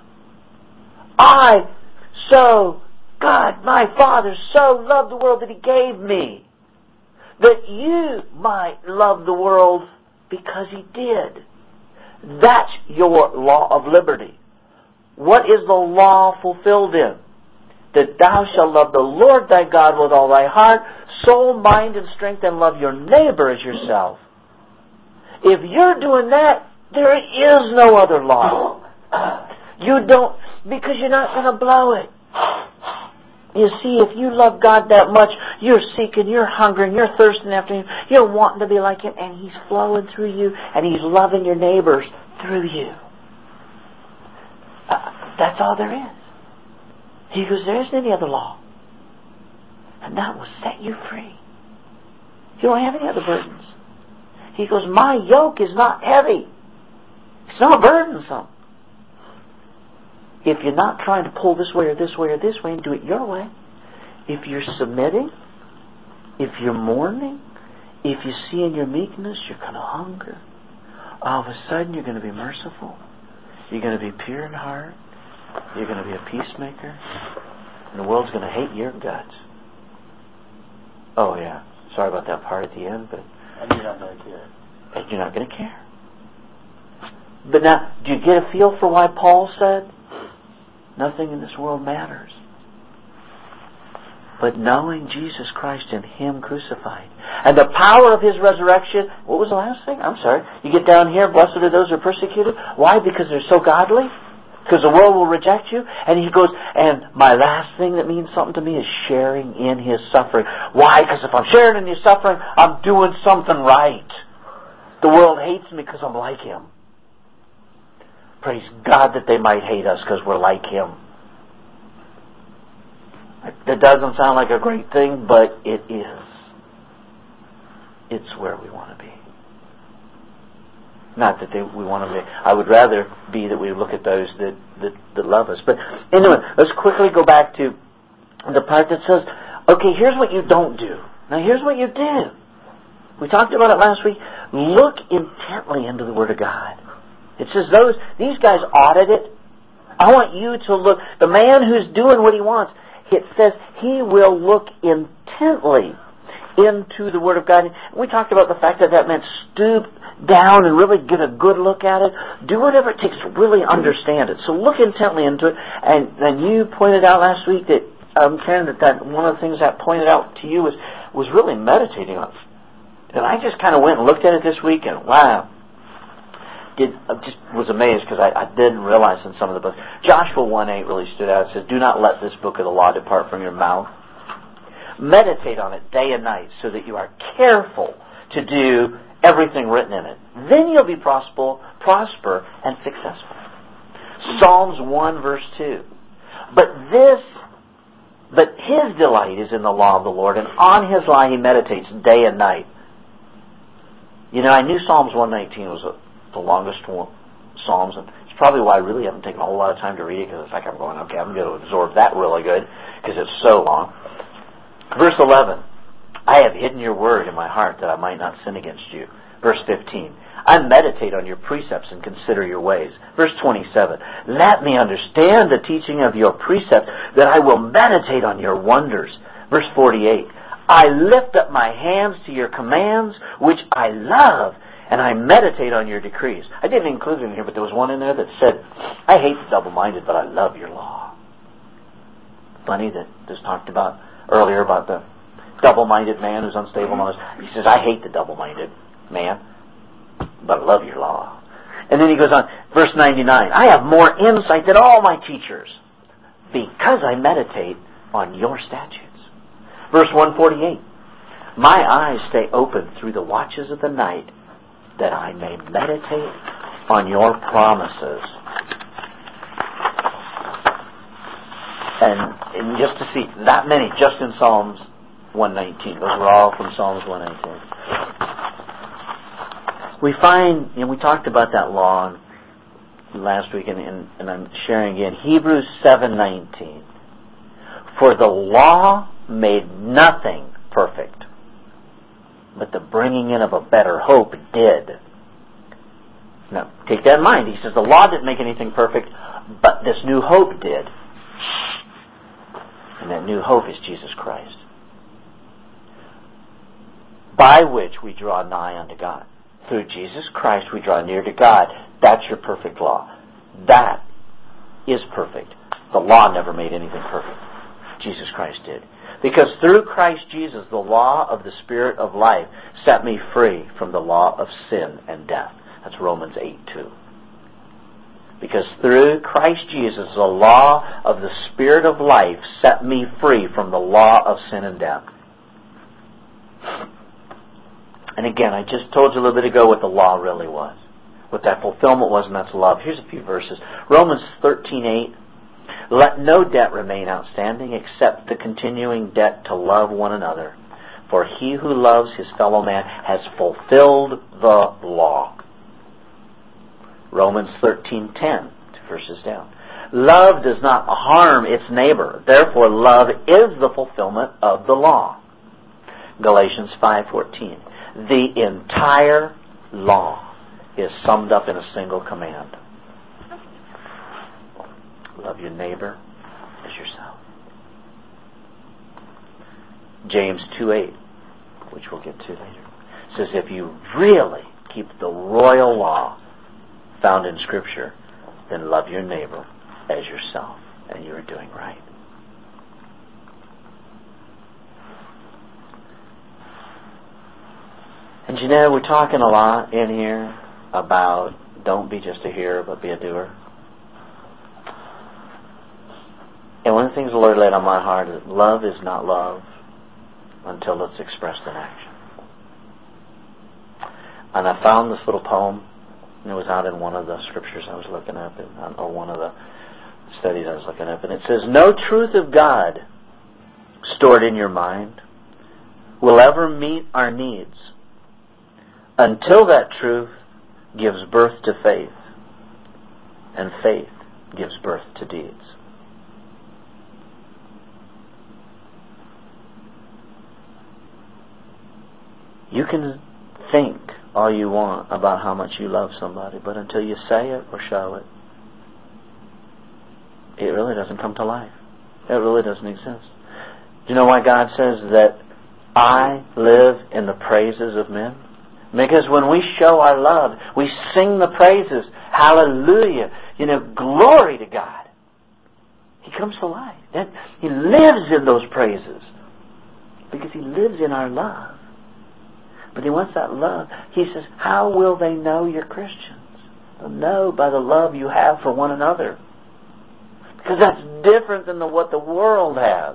God, my Father, so loved the world that He gave me, that you might love the world because He did. That's your law of liberty. What is the law fulfilled in? That thou shalt love the Lord thy God with all thy heart, soul, mind, and strength, and love your neighbor as yourself. If you're doing that, there is no other law. You don't, because you're not going to blow it. You see, if you love God that much, you're seeking, you're hungering, you're thirsting after Him, you're wanting to be like Him, and He's flowing through you, and He's loving your neighbors through you. That's all there is. He goes, there isn't any other law. And that will set you free. You don't have any other burdens. He goes, my yoke is not heavy. It's not burdensome. If you're not trying to pull this way or this way or this way and do it your way, if you're submitting, if you're mourning, if you see in your meekness you're going to hunger, all of a sudden you're going to be merciful. You're going to be pure in heart. You're going to be a peacemaker. And the world's going to hate your guts. Oh, yeah. Sorry about that part at the end, but... And you're not going to care. And you're not going to care. But now, do you get a feel for why Paul said, nothing in this world matters but knowing Jesus Christ and Him crucified. And the power of His resurrection... What was the last thing? I'm sorry. You get down here, blessed are those who are persecuted. Why? Because they're so godly? Because the world will reject you. And he goes, and my last thing that means something to me is sharing in his suffering. Why? Because if I'm sharing in his suffering, I'm doing something right. The world hates me because I'm like him. Praise God that they might hate us because we're like him. That doesn't sound like a great thing, but it is. It's where we want to be. Not that we want to be. I would rather be that we look at those that love us. But anyway, let's quickly go back to the part that says, okay, here's what you don't do. Now here's what you do. We talked about it last week. Look intently into the Word of God. It says these guys audit it. I want you to look. The man who's doing what he wants, it says he will look intently into the Word of God. We talked about the fact that meant stoop down and really get a good look at it. Do whatever it takes to really understand it. So look intently into it. And you pointed out last week that, Karen, that one of the things that pointed out to you was really meditating on it. And I just kind of went and looked at it this week, and wow. I just was amazed because I didn't realize in some of the books. Joshua 1:8 really stood out. It says, do not let this book of the law depart from your mouth. Meditate on it day and night so that you are careful to do everything written in it. Then you'll be prosper and successful. Psalms 1 verse 2. But his delight is in the law of the Lord, and on his law he meditates day and night. You know, I knew Psalms 119 was the longest Psalms, and it's probably why I really haven't taken a whole lot of time to read it, because it's like I'm going, okay, I'm going to absorb that really good, because it's so long. Verse 11, I have hidden your word in my heart that I might not sin against you. Verse 15, I meditate on your precepts and consider your ways. Verse 27, let me understand the teaching of your precepts, that I will meditate on your wonders. Verse 48, I lift up my hands to your commands, which I love, and I meditate on your decrees. I didn't include it in here, but there was one in there that said, I hate the double-minded, but I love your law. Funny that this talked about earlier about the double-minded man who's unstable. He says, I hate the double-minded man, but I love your law. And then he goes on, verse 99, I have more insight than all my teachers, because I meditate on your statutes. Verse 148, my eyes stay open through the watches of the night, that I may meditate on your promises. And just to see that many, just in Psalms 119. Those were all from Psalms 119. We find, and we talked about that law last week, and I'm sharing again, Hebrews 7:19. For the law made nothing perfect, but the bringing in of a better hope did. Now, take that in mind. He says the law didn't make anything perfect, but this new hope did. And that new hope is Jesus Christ, by which we draw nigh unto God. Through Jesus Christ we draw near to God. That's your perfect law. That is perfect. The law never made anything perfect. Jesus Christ did. Because through Christ Jesus, the law of the Spirit of life set me free from the law of sin and death. That's Romans 8:2. Because through Christ Jesus, the law of the Spirit of life set me free from the law of sin and death. And again, I just told you a little bit ago what the law really was. What that fulfillment was, and that's love. Here's a few verses. Romans 13:8. Let no debt remain outstanding except the continuing debt to love one another. For he who loves his fellow man has fulfilled the law. Romans 13:10, 2 verses down. Love does not harm its neighbor. Therefore, love is the fulfillment of the law. Galatians 5:14. The entire law is summed up in a single command. Love your neighbor as yourself. James 2:8, which we'll get to later, says if you really keep the royal law found in Scripture, then love your neighbor as yourself, and you are doing right. And you know, we're talking a lot in here about don't be just a hearer, but be a doer. And one of the things the Lord laid on my heart is love is not love until it's expressed in action. And I found this little poem, and it was out in one of the scriptures I was looking up, or one of the studies I was looking up, and it says, "No truth of God stored in your mind will ever meet our needs until that truth gives birth to faith, and faith gives birth to deeds." You can think all you want about how much you love somebody, but until you say it or show it, it really doesn't come to life. It really doesn't exist. Do you know why God says that I live in the praises of men? Because when we show our love, we sing the praises. Hallelujah. Glory to God. He comes to life. He lives in those praises because He lives in our love. But He wants that love. He says, how will they know you're Christians? They'll know by the love you have for one another. Because that's different than what the world has.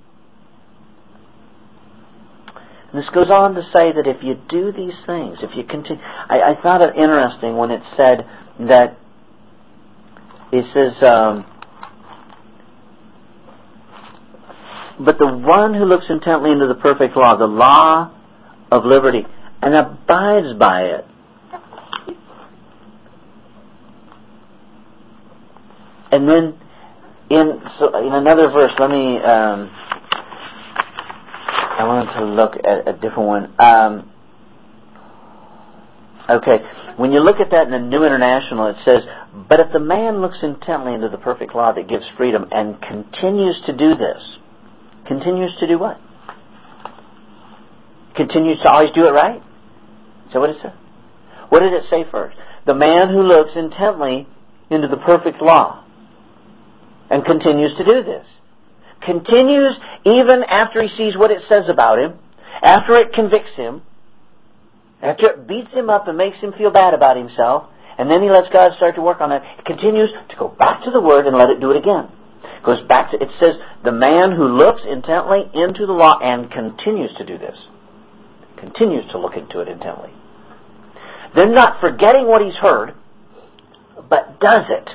And this goes on to say that if you do these things, if you continue... I thought it interesting when it said that... It says... but the one who looks intently into the perfect law, the law of liberty, and abides by it. And then in another verse, let me I wanted to look at a different one. Okay, when you look at that in the New International, it says, "But if the man looks intently into the perfect law that gives freedom and continues to do this," continues to do what? Continues to always do it right? Is that what it said? What did it say first? The man who looks intently into the perfect law and continues to do this. Continues even after he sees what it says about him, after it convicts him, after it beats him up and makes him feel bad about himself, and then he lets God start to work on it. It continues to go back to the Word and let it do it again. Goes back to, it says, the man who looks intently into the law and continues to do this. Continues to look into it intently. Then not forgetting what he's heard, but does it.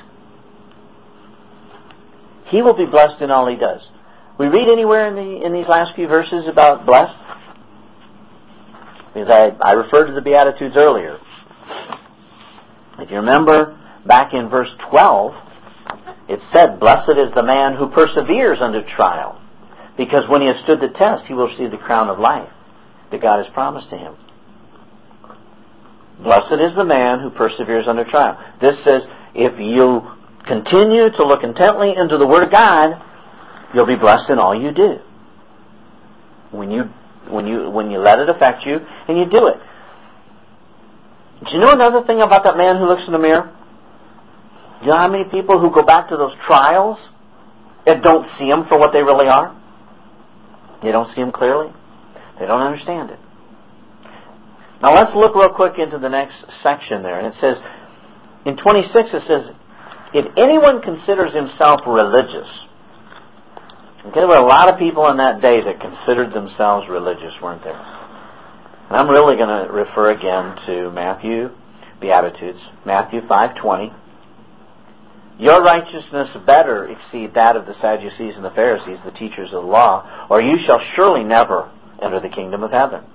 He will be blessed in all he does. We read anywhere in these last few verses about blessed? Because I referred to the Beatitudes earlier. If you remember, back in verse 12, it said, "Blessed is the man who perseveres under trial, because when he has stood the test, he will receive the crown of life that God has promised to him." Blessed is the man who perseveres under trial. This says, if you continue to look intently into the Word of God, you'll be blessed in all you do. When you let it affect you and you do it. Do you know another thing about that man who looks in the mirror? Do you know how many people who go back to those trials and don't see them for what they really are? They don't see them clearly. They don't understand it. Now let's look real quick into the next section there. And it says, in 26 it says, if anyone considers himself religious. Okay, there were a lot of people in that day that considered themselves religious, weren't there? And I'm really going to refer again to Matthew, Beatitudes, Matthew 5:20. Your righteousness better exceed that of the Sadducees and the Pharisees, the teachers of the law, or you shall surely never enter the kingdom of heaven.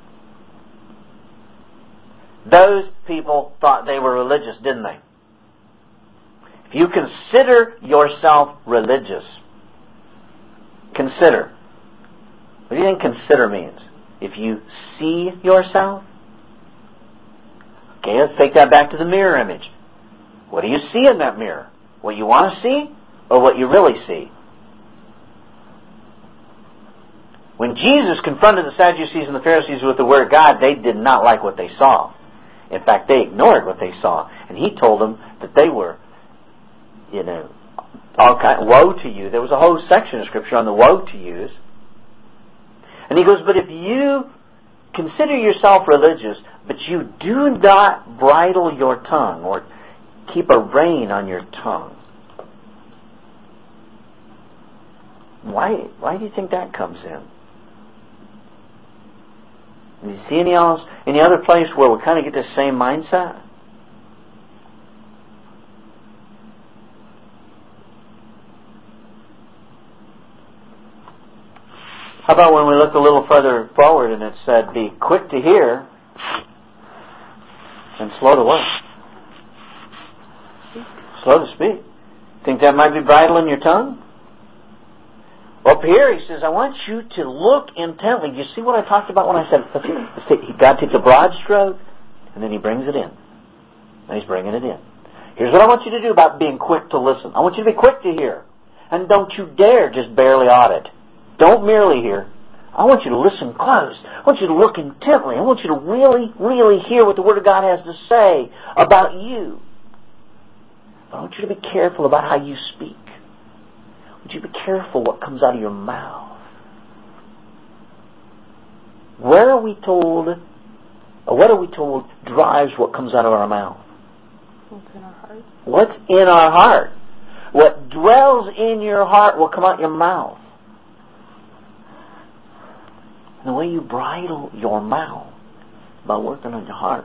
Those people thought they were religious, didn't they? If you consider yourself religious, consider. What do you think consider means? If you see yourself? Okay, let's take that back to the mirror image. What do you see in that mirror? What you want to see or what you really see? When Jesus confronted the Sadducees and the Pharisees with the Word of God, they did not like what they saw. In fact, they ignored what they saw. And He told them that they were, woe to you. There was a whole section of Scripture on the woe to yous. And He goes, but if you consider yourself religious, but you do not bridle your tongue or keep a rein on your tongue, Why do you think that comes in? Do you see any other place where we kind of get the same mindset? How about when we look a little further forward and it said, be quick to hear and slow to what? Slow to speak. Think that might be bridling your tongue? Up here he says, I want you to look intently. Do you see what I talked about when I said, God takes a broad stroke and then He brings it in. And He's bringing it in. Here's what I want you to do about being quick to listen. I want you to be quick to hear. And don't you dare just barely audit. Don't merely hear. I want you to listen close. I want you to look intently. I want you to really, really hear what the Word of God has to say about you. But I want you to be careful about how you speak. Would you be careful what comes out of your mouth? What are we told drives what comes out of our mouth? What's in our heart? What's in our heart? What dwells in your heart will come out your mouth. And the way you bridle your mouth by working on your heart.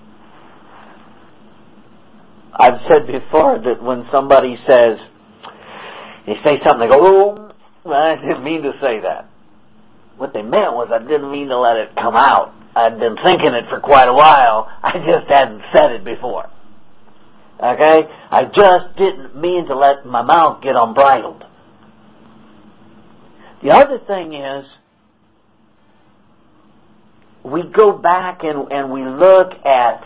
I've said before that when somebody says, they say something, they go, oh, I didn't mean to say that. What they meant was I didn't mean to let it come out. I'd been thinking it for quite a while. I just hadn't said it before. Okay? I just didn't mean to let my mouth get unbridled. The other thing is, we go back and we look at,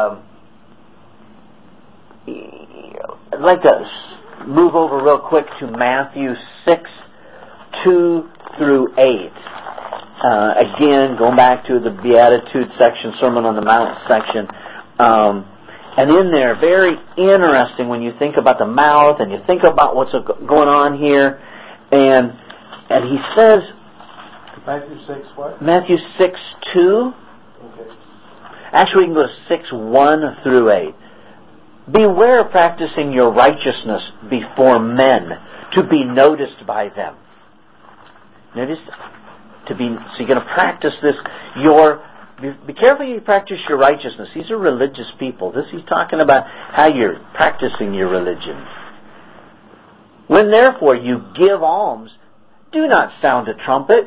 I'd like to move over real quick to Matthew 6:2 through 8. Again, going back to the Beatitude section, Sermon on the Mount section. And in there, very interesting when you think about the mouth and you think about what's going on here. And he says... Matthew 6 what? Matthew 6:2. Okay. Actually, we can go to 6:1 through 8. Beware of practicing your righteousness before men, to be noticed by them. Notice, so you're going to practice this. Be careful you practice your righteousness. These are religious people. He's talking about how you're practicing your religion. When therefore you give alms, do not sound a trumpet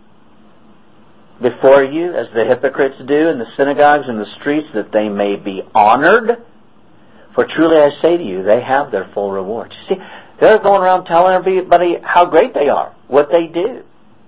before you, as the hypocrites do in the synagogues and the streets, that they may be honored. For truly I say to you, they have their full reward. You see, they're going around telling everybody how great they are, what they do.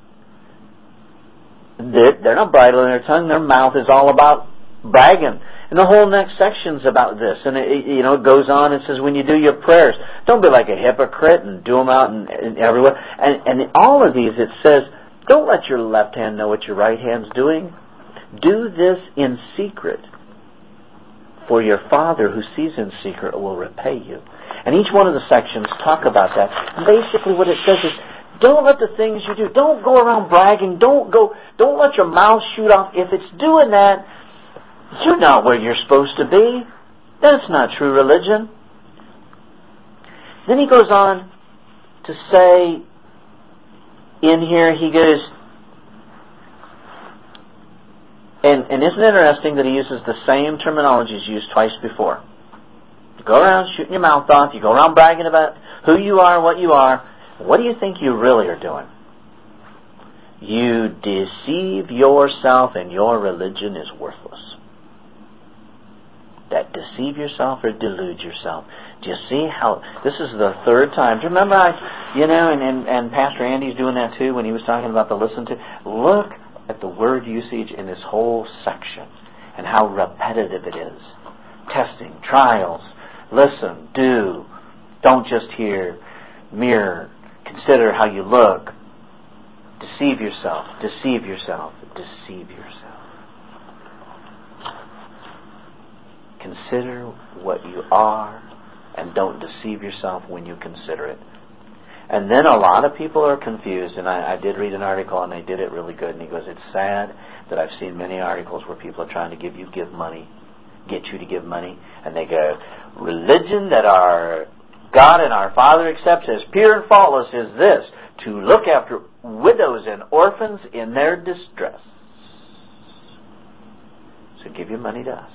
They're not bridling their tongue. Their mouth is all about bragging. And the whole next section's about this. And it goes on and says, when you do your prayers, don't be like a hypocrite and do them out and everywhere. And in all of these it says, don't let your left hand know what your right hand's doing. Do this in secret, for your Father who sees in secret will repay you. And each one of the sections talk about that. And basically what it says is, don't let the things you do, don't go around bragging, don't let your mouth shoot off. If it's doing that, you're not where you're supposed to be. That's not true religion. Then he goes on to say, in here, he goes, and isn't it interesting that he uses the same terminology he's used twice before? You go around shooting your mouth off, you go around bragging about who you are, what you are. What do you think you really are doing? You deceive yourself and your religion is worthless. That deceive yourself or delude yourself. Do you see how, this is the third time. Do you remember and Pastor Andy's doing that too when he was talking about the listen to. Look at the word usage in this whole section and how repetitive it is. Testing, trials, listen, do, don't just hear, mirror, consider how you look, deceive yourself, deceive yourself, deceive yourself. Consider what you are and don't deceive yourself when you consider it. And then a lot of people are confused, and I did read an article and they did it really good, and he goes, it's sad that I've seen many articles where people are trying to get you to give money, and they go, religion that our God and our Father accepts as pure and faultless is this, to look after widows and orphans in their distress. So give your money to us.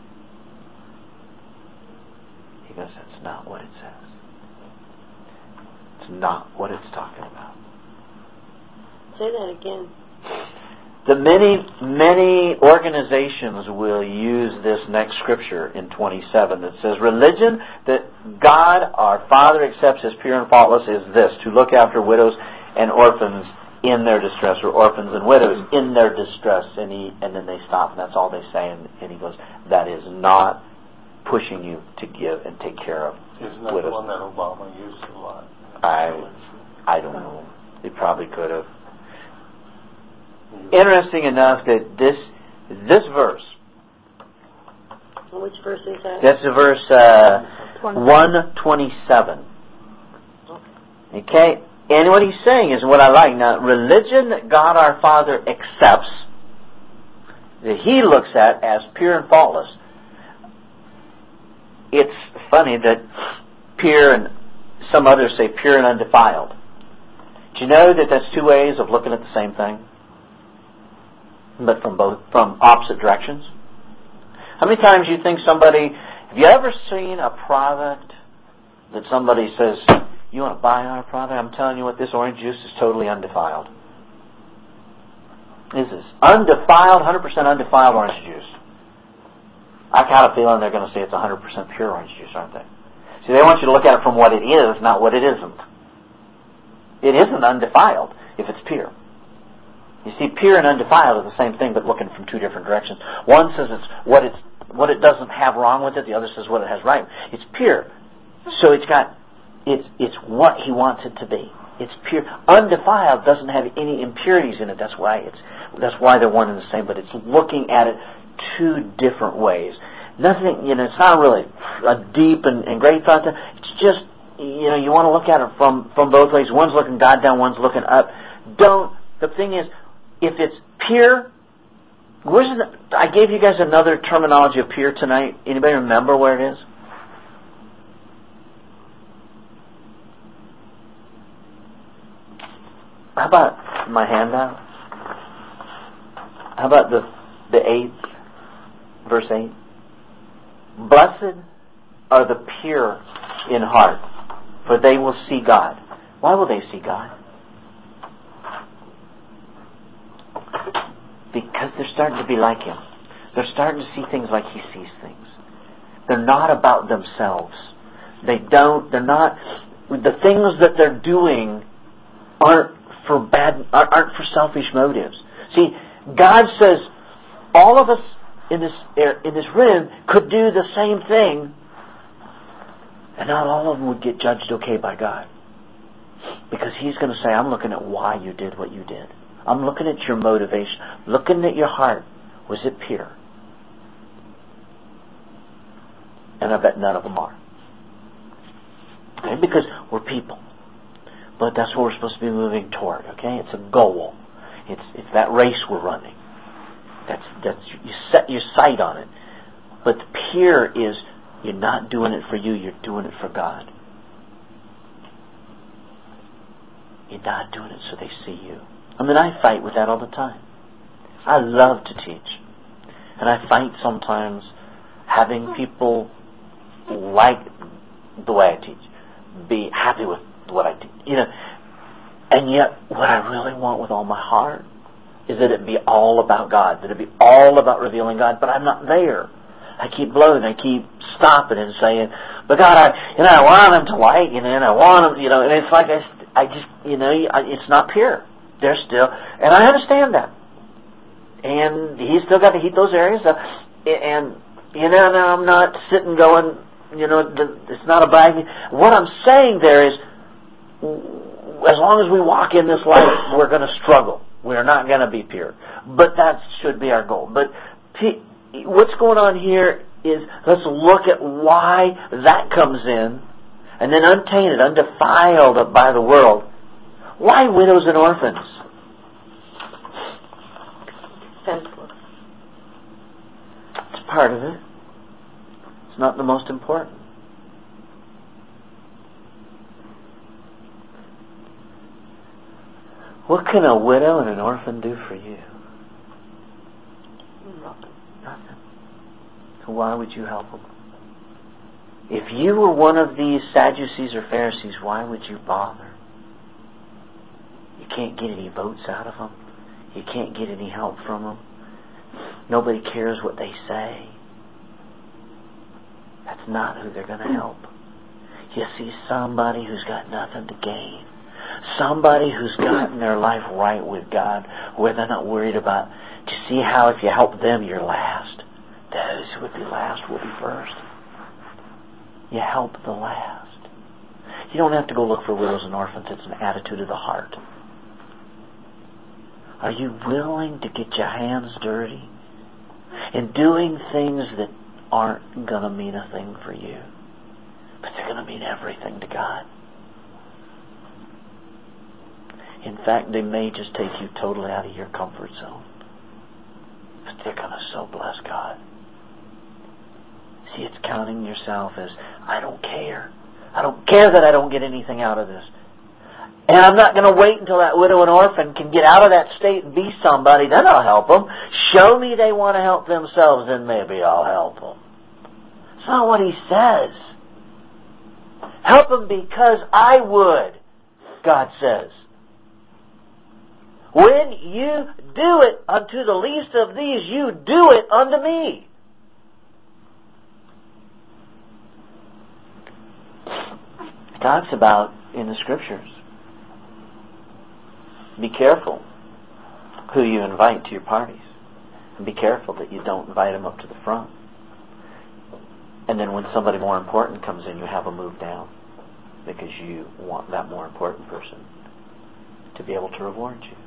He goes, that's not what it says. It's not what it's talking about. Say that again. The many organizations will use this next scripture in 27 that says, religion that God our Father accepts as pure and faultless is this, to look after widows and orphans in their distress, or orphans and widows in their distress. And then they stop, and that's all they say. And he goes, that is not pushing you to give and take care of Isn't that widows. the one that Obama used a lot? I don't know. They probably could have. Interesting enough that this verse. Which verse is that? That's the verse 127. Okay? And what he's saying is what I like. Now, religion that God our Father accepts, that He looks at as pure and faultless. It's funny that pure, and some others say pure and undefiled. Do you know that that's two ways of looking at the same thing? But from opposite directions? How many times you think somebody, have you ever seen a product that somebody says, you want to buy our product? I'm telling you what, this orange juice is totally undefiled. This is undefiled, 100% undefiled orange juice. I got a feeling they're going to say it's 100% pure orange juice, aren't they? See, they want you to look at it from what it is, not what it isn't. It isn't undefiled if it's pure. You see, pure and undefiled are the same thing, but looking from two different directions. One says it's what it doesn't have wrong with it. The other says what it has right. It's pure, so it's what He wants it to be. It's pure. Undefiled doesn't have any impurities in it. That's why they're one and the same. But it's looking at it two different ways. Nothing, it's not really a deep and great thought. It's just, you want to look at it from both ways. One's looking God down, one's looking up. The thing is, if it's pure, I gave you guys another terminology of pure tonight. Anybody remember where it is? How about my handout? How about the 8th, verse 8? Blessed are the pure in heart, for they will see God. Why will they see God? Because they're starting to be like Him. They're starting to see things like He sees things. They're not about themselves. The things that they're doing aren't for selfish motives. See, God says all of us in this room could do the same thing, and not all of them would get judged okay by God. Because He's going to say, I'm looking at why you did what you did. I'm looking at your motivation. Looking at your heart. Was it pure? And I bet none of them are. Okay? Because we're people. But that's what we're supposed to be moving toward. Okay? It's a goal. It's that race we're running. That's you set your sight on it. But the pure is you're not doing it for you, you're doing it for God. You're not doing it so they see you. I fight with that all the time. I love to teach. And I fight sometimes having people like the way I teach, be happy with what I teach. And yet, what I really want with all my heart is that it be all about God, that it be all about revealing God, but I'm not there. I keep blowing, I keep stopping and saying, but God, I want them to like, and I want them, and it's like I just, it's not pure. They're still, and I understand that. And He's still got to heat those areas. And I'm not sitting going, it's not a bag. What I'm saying there is, as long as we walk in this life, we're going to struggle. We're not going to be pure. But that should be our goal. But what's going on here is, let's look at why that comes in, and then untainted, undefiled by the world. Why widows and orphans? Senseless. It's part of it. It's not the most important. 1 What can a widow and an orphan do for you? Nothing. So why would you help them? If you were one of these Sadducees or Pharisees, why would you bother? You can't get any votes out of them. You can't get any help from them. Nobody cares what they say. That's not who they're going to help. You see somebody who's got nothing to gain. Somebody who's gotten their life right with God, where they're not worried about, do you see how if you help them, you're last? Those who would be last will be first. You help the last. You don't have to go look for widows and orphans. It's an attitude of the heart. Are you willing to get your hands dirty in doing things that aren't going to mean a thing for you, but they're going to mean everything to God? In fact, they may just take you totally out of your comfort zone, but they're going to so bless God. See, it's counting yourself as, I don't care. I don't care that I don't get anything out of this. And I'm not going to wait until that widow and orphan can get out of that state and be somebody. Then I'll help them. Show me they want to help themselves, then maybe I'll help them. That's not what he says. Help them because I would, God says. When you do it unto the least of these, you do it unto me. It talks about in the Scriptures, be careful who you invite to your parties. And be careful that you don't invite them up to the front. And then when somebody more important comes in, you have them move down. Because you want that more important person to be able to reward you.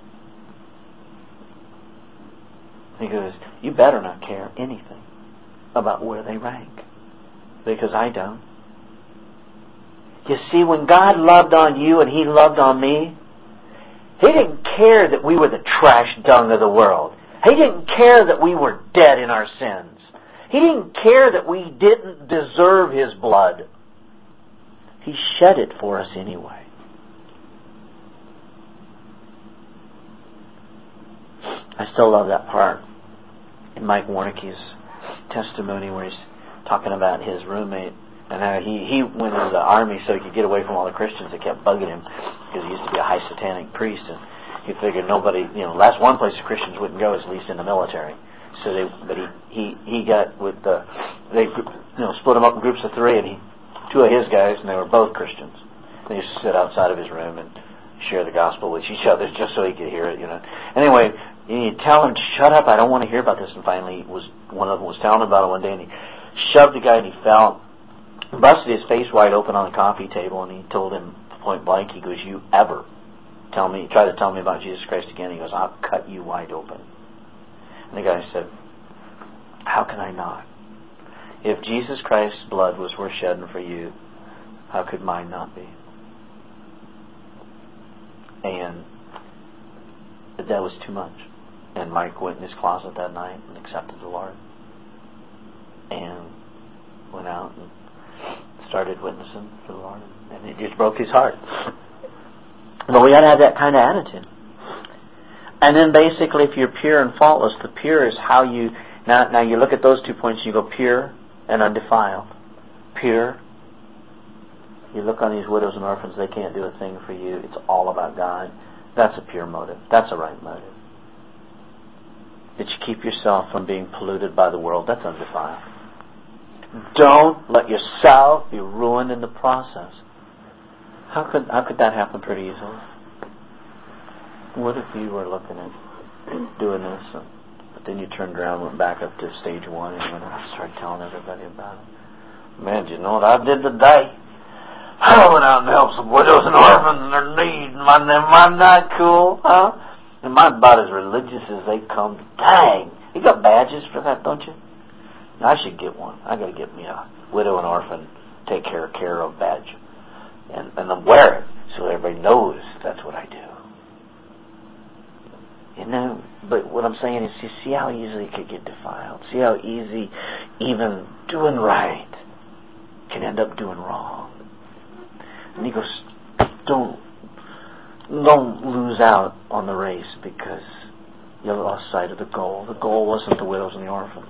He goes, you better not care anything about where they rank. Because I don't. You see, when God loved on you and He loved on me, He didn't care that we were the trash dung of the world. He didn't care that we were dead in our sins. He didn't care that we didn't deserve His blood. He shed it for us anyway. I still love that part in Mike Warnicke's testimony where he's talking about his roommate and how he went into the army so he could get away from all the Christians that kept bugging him because he used to be a high satanic priest, and he figured nobody, last one place the Christians wouldn't go is at least in the military. So he got with they split him up in groups of 3, and two of his guys, and they were both Christians. They used to sit outside of his room and share the gospel with each other just so he could hear it. Anyway, you tell him, shut up, I don't want to hear about this. And finally, one of them was telling him about it one day, and he shoved the guy, and he fell, busted his face wide open on the coffee table, and he told him point blank, he goes, you ever try to tell me about Jesus Christ again, he goes, I'll cut you wide open. And the guy said, how can I not? If Jesus Christ's blood was worth shedding for you, how could mine not be? And that was too much. And Mike went in his closet that night and accepted the Lord. And went out and started witnessing for the Lord. And it just broke his heart. But we got to have that kind of attitude. And then basically, if you're pure and faultless, the pure is how you... Now you look at those 2 points and you go pure and undefiled. Pure. You look on these widows and orphans, they can't do a thing for you. It's all about God. That's a pure motive. That's a right motive. That you keep yourself from being polluted by the world. That's undefiled. Don't let yourself be ruined in the process. How could that happen pretty easily? What if you were looking at doing this, but then you turned around and went back up to stage 1 and went out and started telling everybody about it? Man, do you know what I did today? I went out and helped some widows and orphans in their need. Am I not cool? Huh? Am I about as religious as they come? Dang! You got badges for that, don't you? I should get one. I got to get me a widow and orphan take care of badge. And then wear it so everybody knows that's what I do. But what I'm saying is, you see how easily it could get defiled. See how easy even doing right can end up doing wrong. And he goes, don't Don't lose out on the race because you lost sight of the goal. The goal wasn't the widows and the orphans.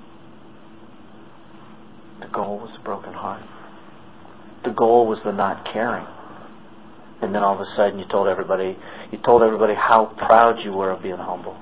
The goal was the broken heart. The goal was the not caring. And then all of a sudden you told everybody how proud you were of being humble.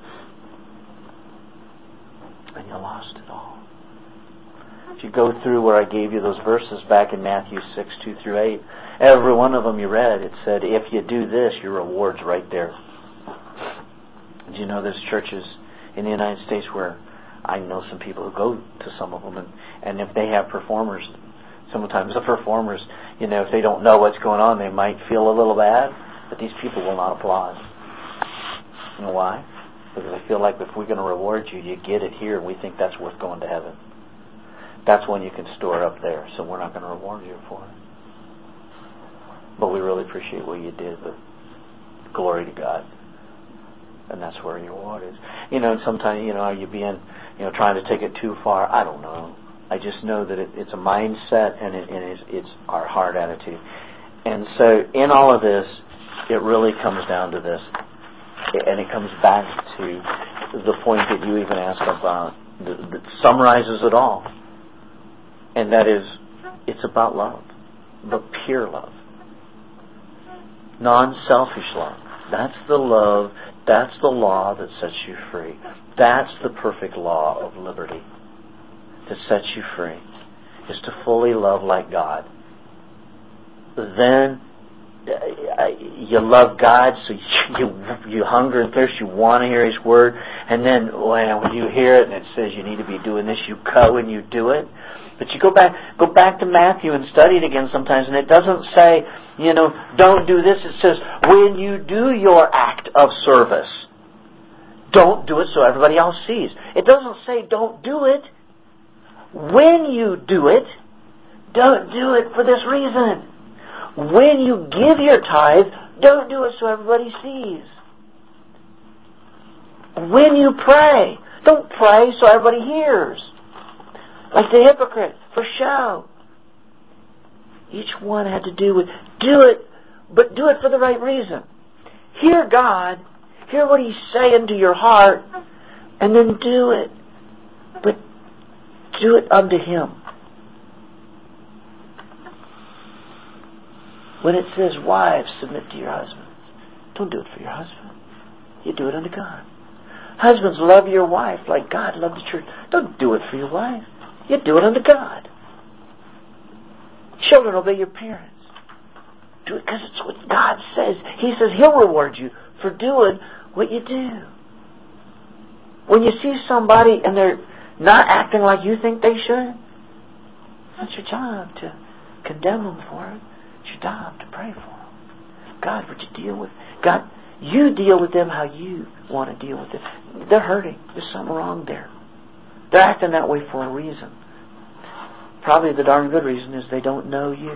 And you lost it all. If you go through where I gave you those verses back in Matthew 6, 2 through 8, every one of them you read, it said, if you do this, your reward's right there. Do you know there's churches in the United States where I know some people who go to some of them, and if they have performers, sometimes the performers, if they don't know what's going on, they might feel a little bad, but these people will not applaud. You know why? Because I feel like if we're going to reward you, you get it here, and we think that's worth going to heaven. That's when you can store it up there, so we're not going to reward you for it. But we really appreciate what you did, but glory to God. And that's where your reward is. And sometimes, are you being, trying to take it too far? I don't know. I just know that it's a mindset and it's our heart attitude. And so in all of this, it really comes down to this. And it comes back to the point that you even asked about that summarizes it all. And that is, it's about love. But pure love. Non-selfish love. That's the love. That's the law that sets you free. That's the perfect law of liberty that sets you free, is to fully love like God. Then you love God, so you hunger and thirst, you want to hear His Word, and then when you hear it and it says you need to be doing this, you go and you do it. But you go back to Matthew and study it again sometimes, and it doesn't say, don't do this. It says, when you do your act of service, don't do it so everybody else sees. It doesn't say don't do it. When you do it, don't do it for this reason. When you give your tithe, don't do it so everybody sees. When you pray, don't pray so everybody hears. Like the hypocrite, for show. Each one had to do with, do it, but do it for the right reason. Hear God, hear what He's saying to your heart, and then do it. But do it unto Him. When it says, wives, submit to your husbands, don't do it for your husband. You do it unto God. Husbands, love your wife like God loved the church. Don't do it for your wife. You do it unto God. Children, obey your parents. Do it because it's what God says. He says He'll reward you for doing what you do. When you see somebody and they're not acting like you think they should, it's your job to condemn them for it. It's your job to pray for them. God, would you deal with God? You deal with them how you want to deal with them. They're hurting. There's something wrong there. They're acting that way for a reason. Probably the darn good reason is they don't know you.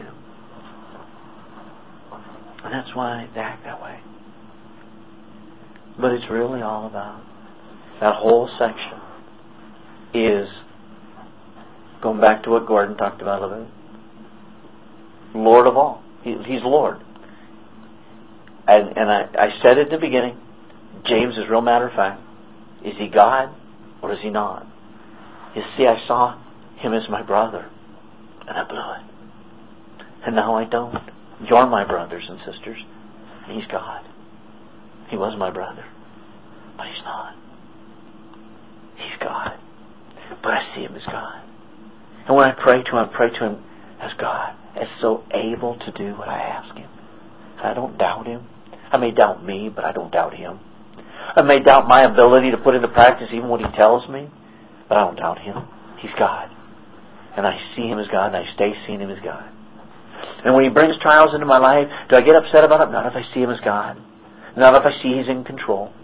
And that's why they act that way. But it's really all about, that whole section is, going back to what Gordon talked about a little bit, Lord of all. He's Lord. And I said at the beginning, James is real matter of fact. Is He God or is He not? You see, I saw Him as my brother, and I blew it. And now I don't. You're my brothers and sisters. And He's God. He was my brother, but He's not. He's God. But I see Him as God. And when I pray to Him as God, as so able to do what I ask Him. I don't doubt Him. I may doubt me, but I don't doubt Him. I may doubt my ability to put into practice even what He tells me, but I don't doubt Him. He's God. And I see Him as God, and I stay seeing Him as God. And when He brings trials into my life, do I get upset about it? Not if I see Him as God. Not if I see He's in control.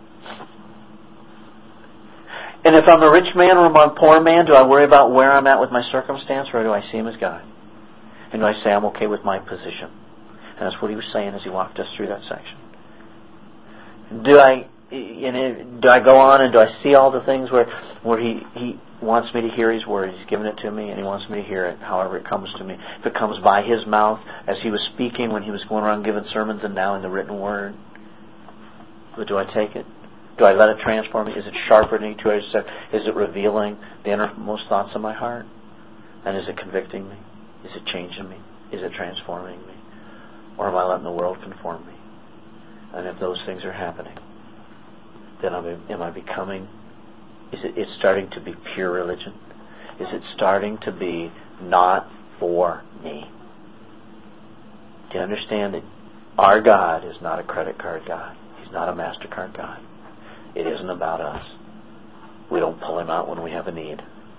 And if I'm a rich man or I'm a poor man, do I worry about where I'm at with my circumstance, or do I see Him as God? And do I say I'm okay with my position? And that's what he was saying as he walked us through that section. Do I do I go on and do I see all the things where He wants me to hear His word? He's given it to me, and He wants me to hear it, however it comes to me. If it comes by His mouth, as He was speaking when He was going around giving sermons, and now in the written word, but do I take it? Do I let it transform me? Is it sharpening? Is it revealing the innermost thoughts of my heart? And is it convicting me? Is it changing me? Is it transforming me? Or am I letting the world conform me? And if those things are happening, then am I becoming, is it starting to be pure religion? Is it starting to be not for me? Do you understand that our God is not a credit card God? He's not a MasterCard God. It isn't about us. We don't pull Him out when we have a need.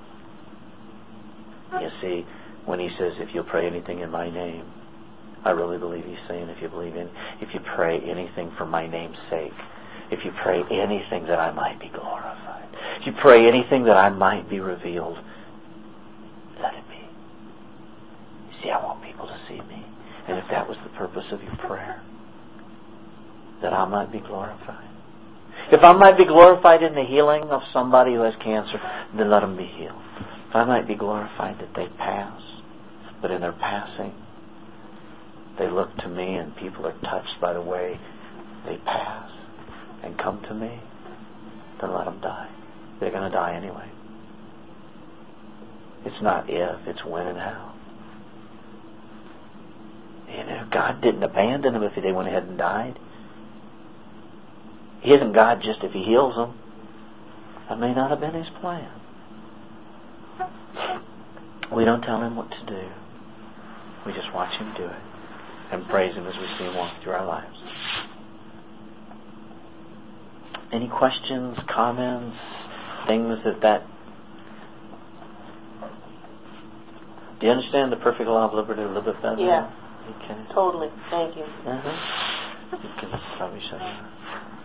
You see, when He says, if you'll pray anything in my name, I really believe He's saying, if you pray anything for my name's sake, if you pray anything that I might be glorified, if you pray anything that I might be revealed, let it be. You see, I want people to see me. And if that was the purpose of your prayer, that I might be glorified. If I might be glorified in the healing of somebody who has cancer, then let them be healed. If I might be glorified that they pass, but in their passing, they look to me and people are touched by the way they pass and come to me, then let them die. They're going to die anyway. It's not if, it's when and how. And God didn't abandon them if they went ahead and died. He isn't God just if He heals them. That may not have been His plan. We don't tell Him what to do. We just watch Him do it and praise Him as we see Him walk through our lives. Any questions, comments, things that... Do you understand the perfect law of liberty a little bit better? Yeah. Okay. Totally. Thank you. You can probably shut it off.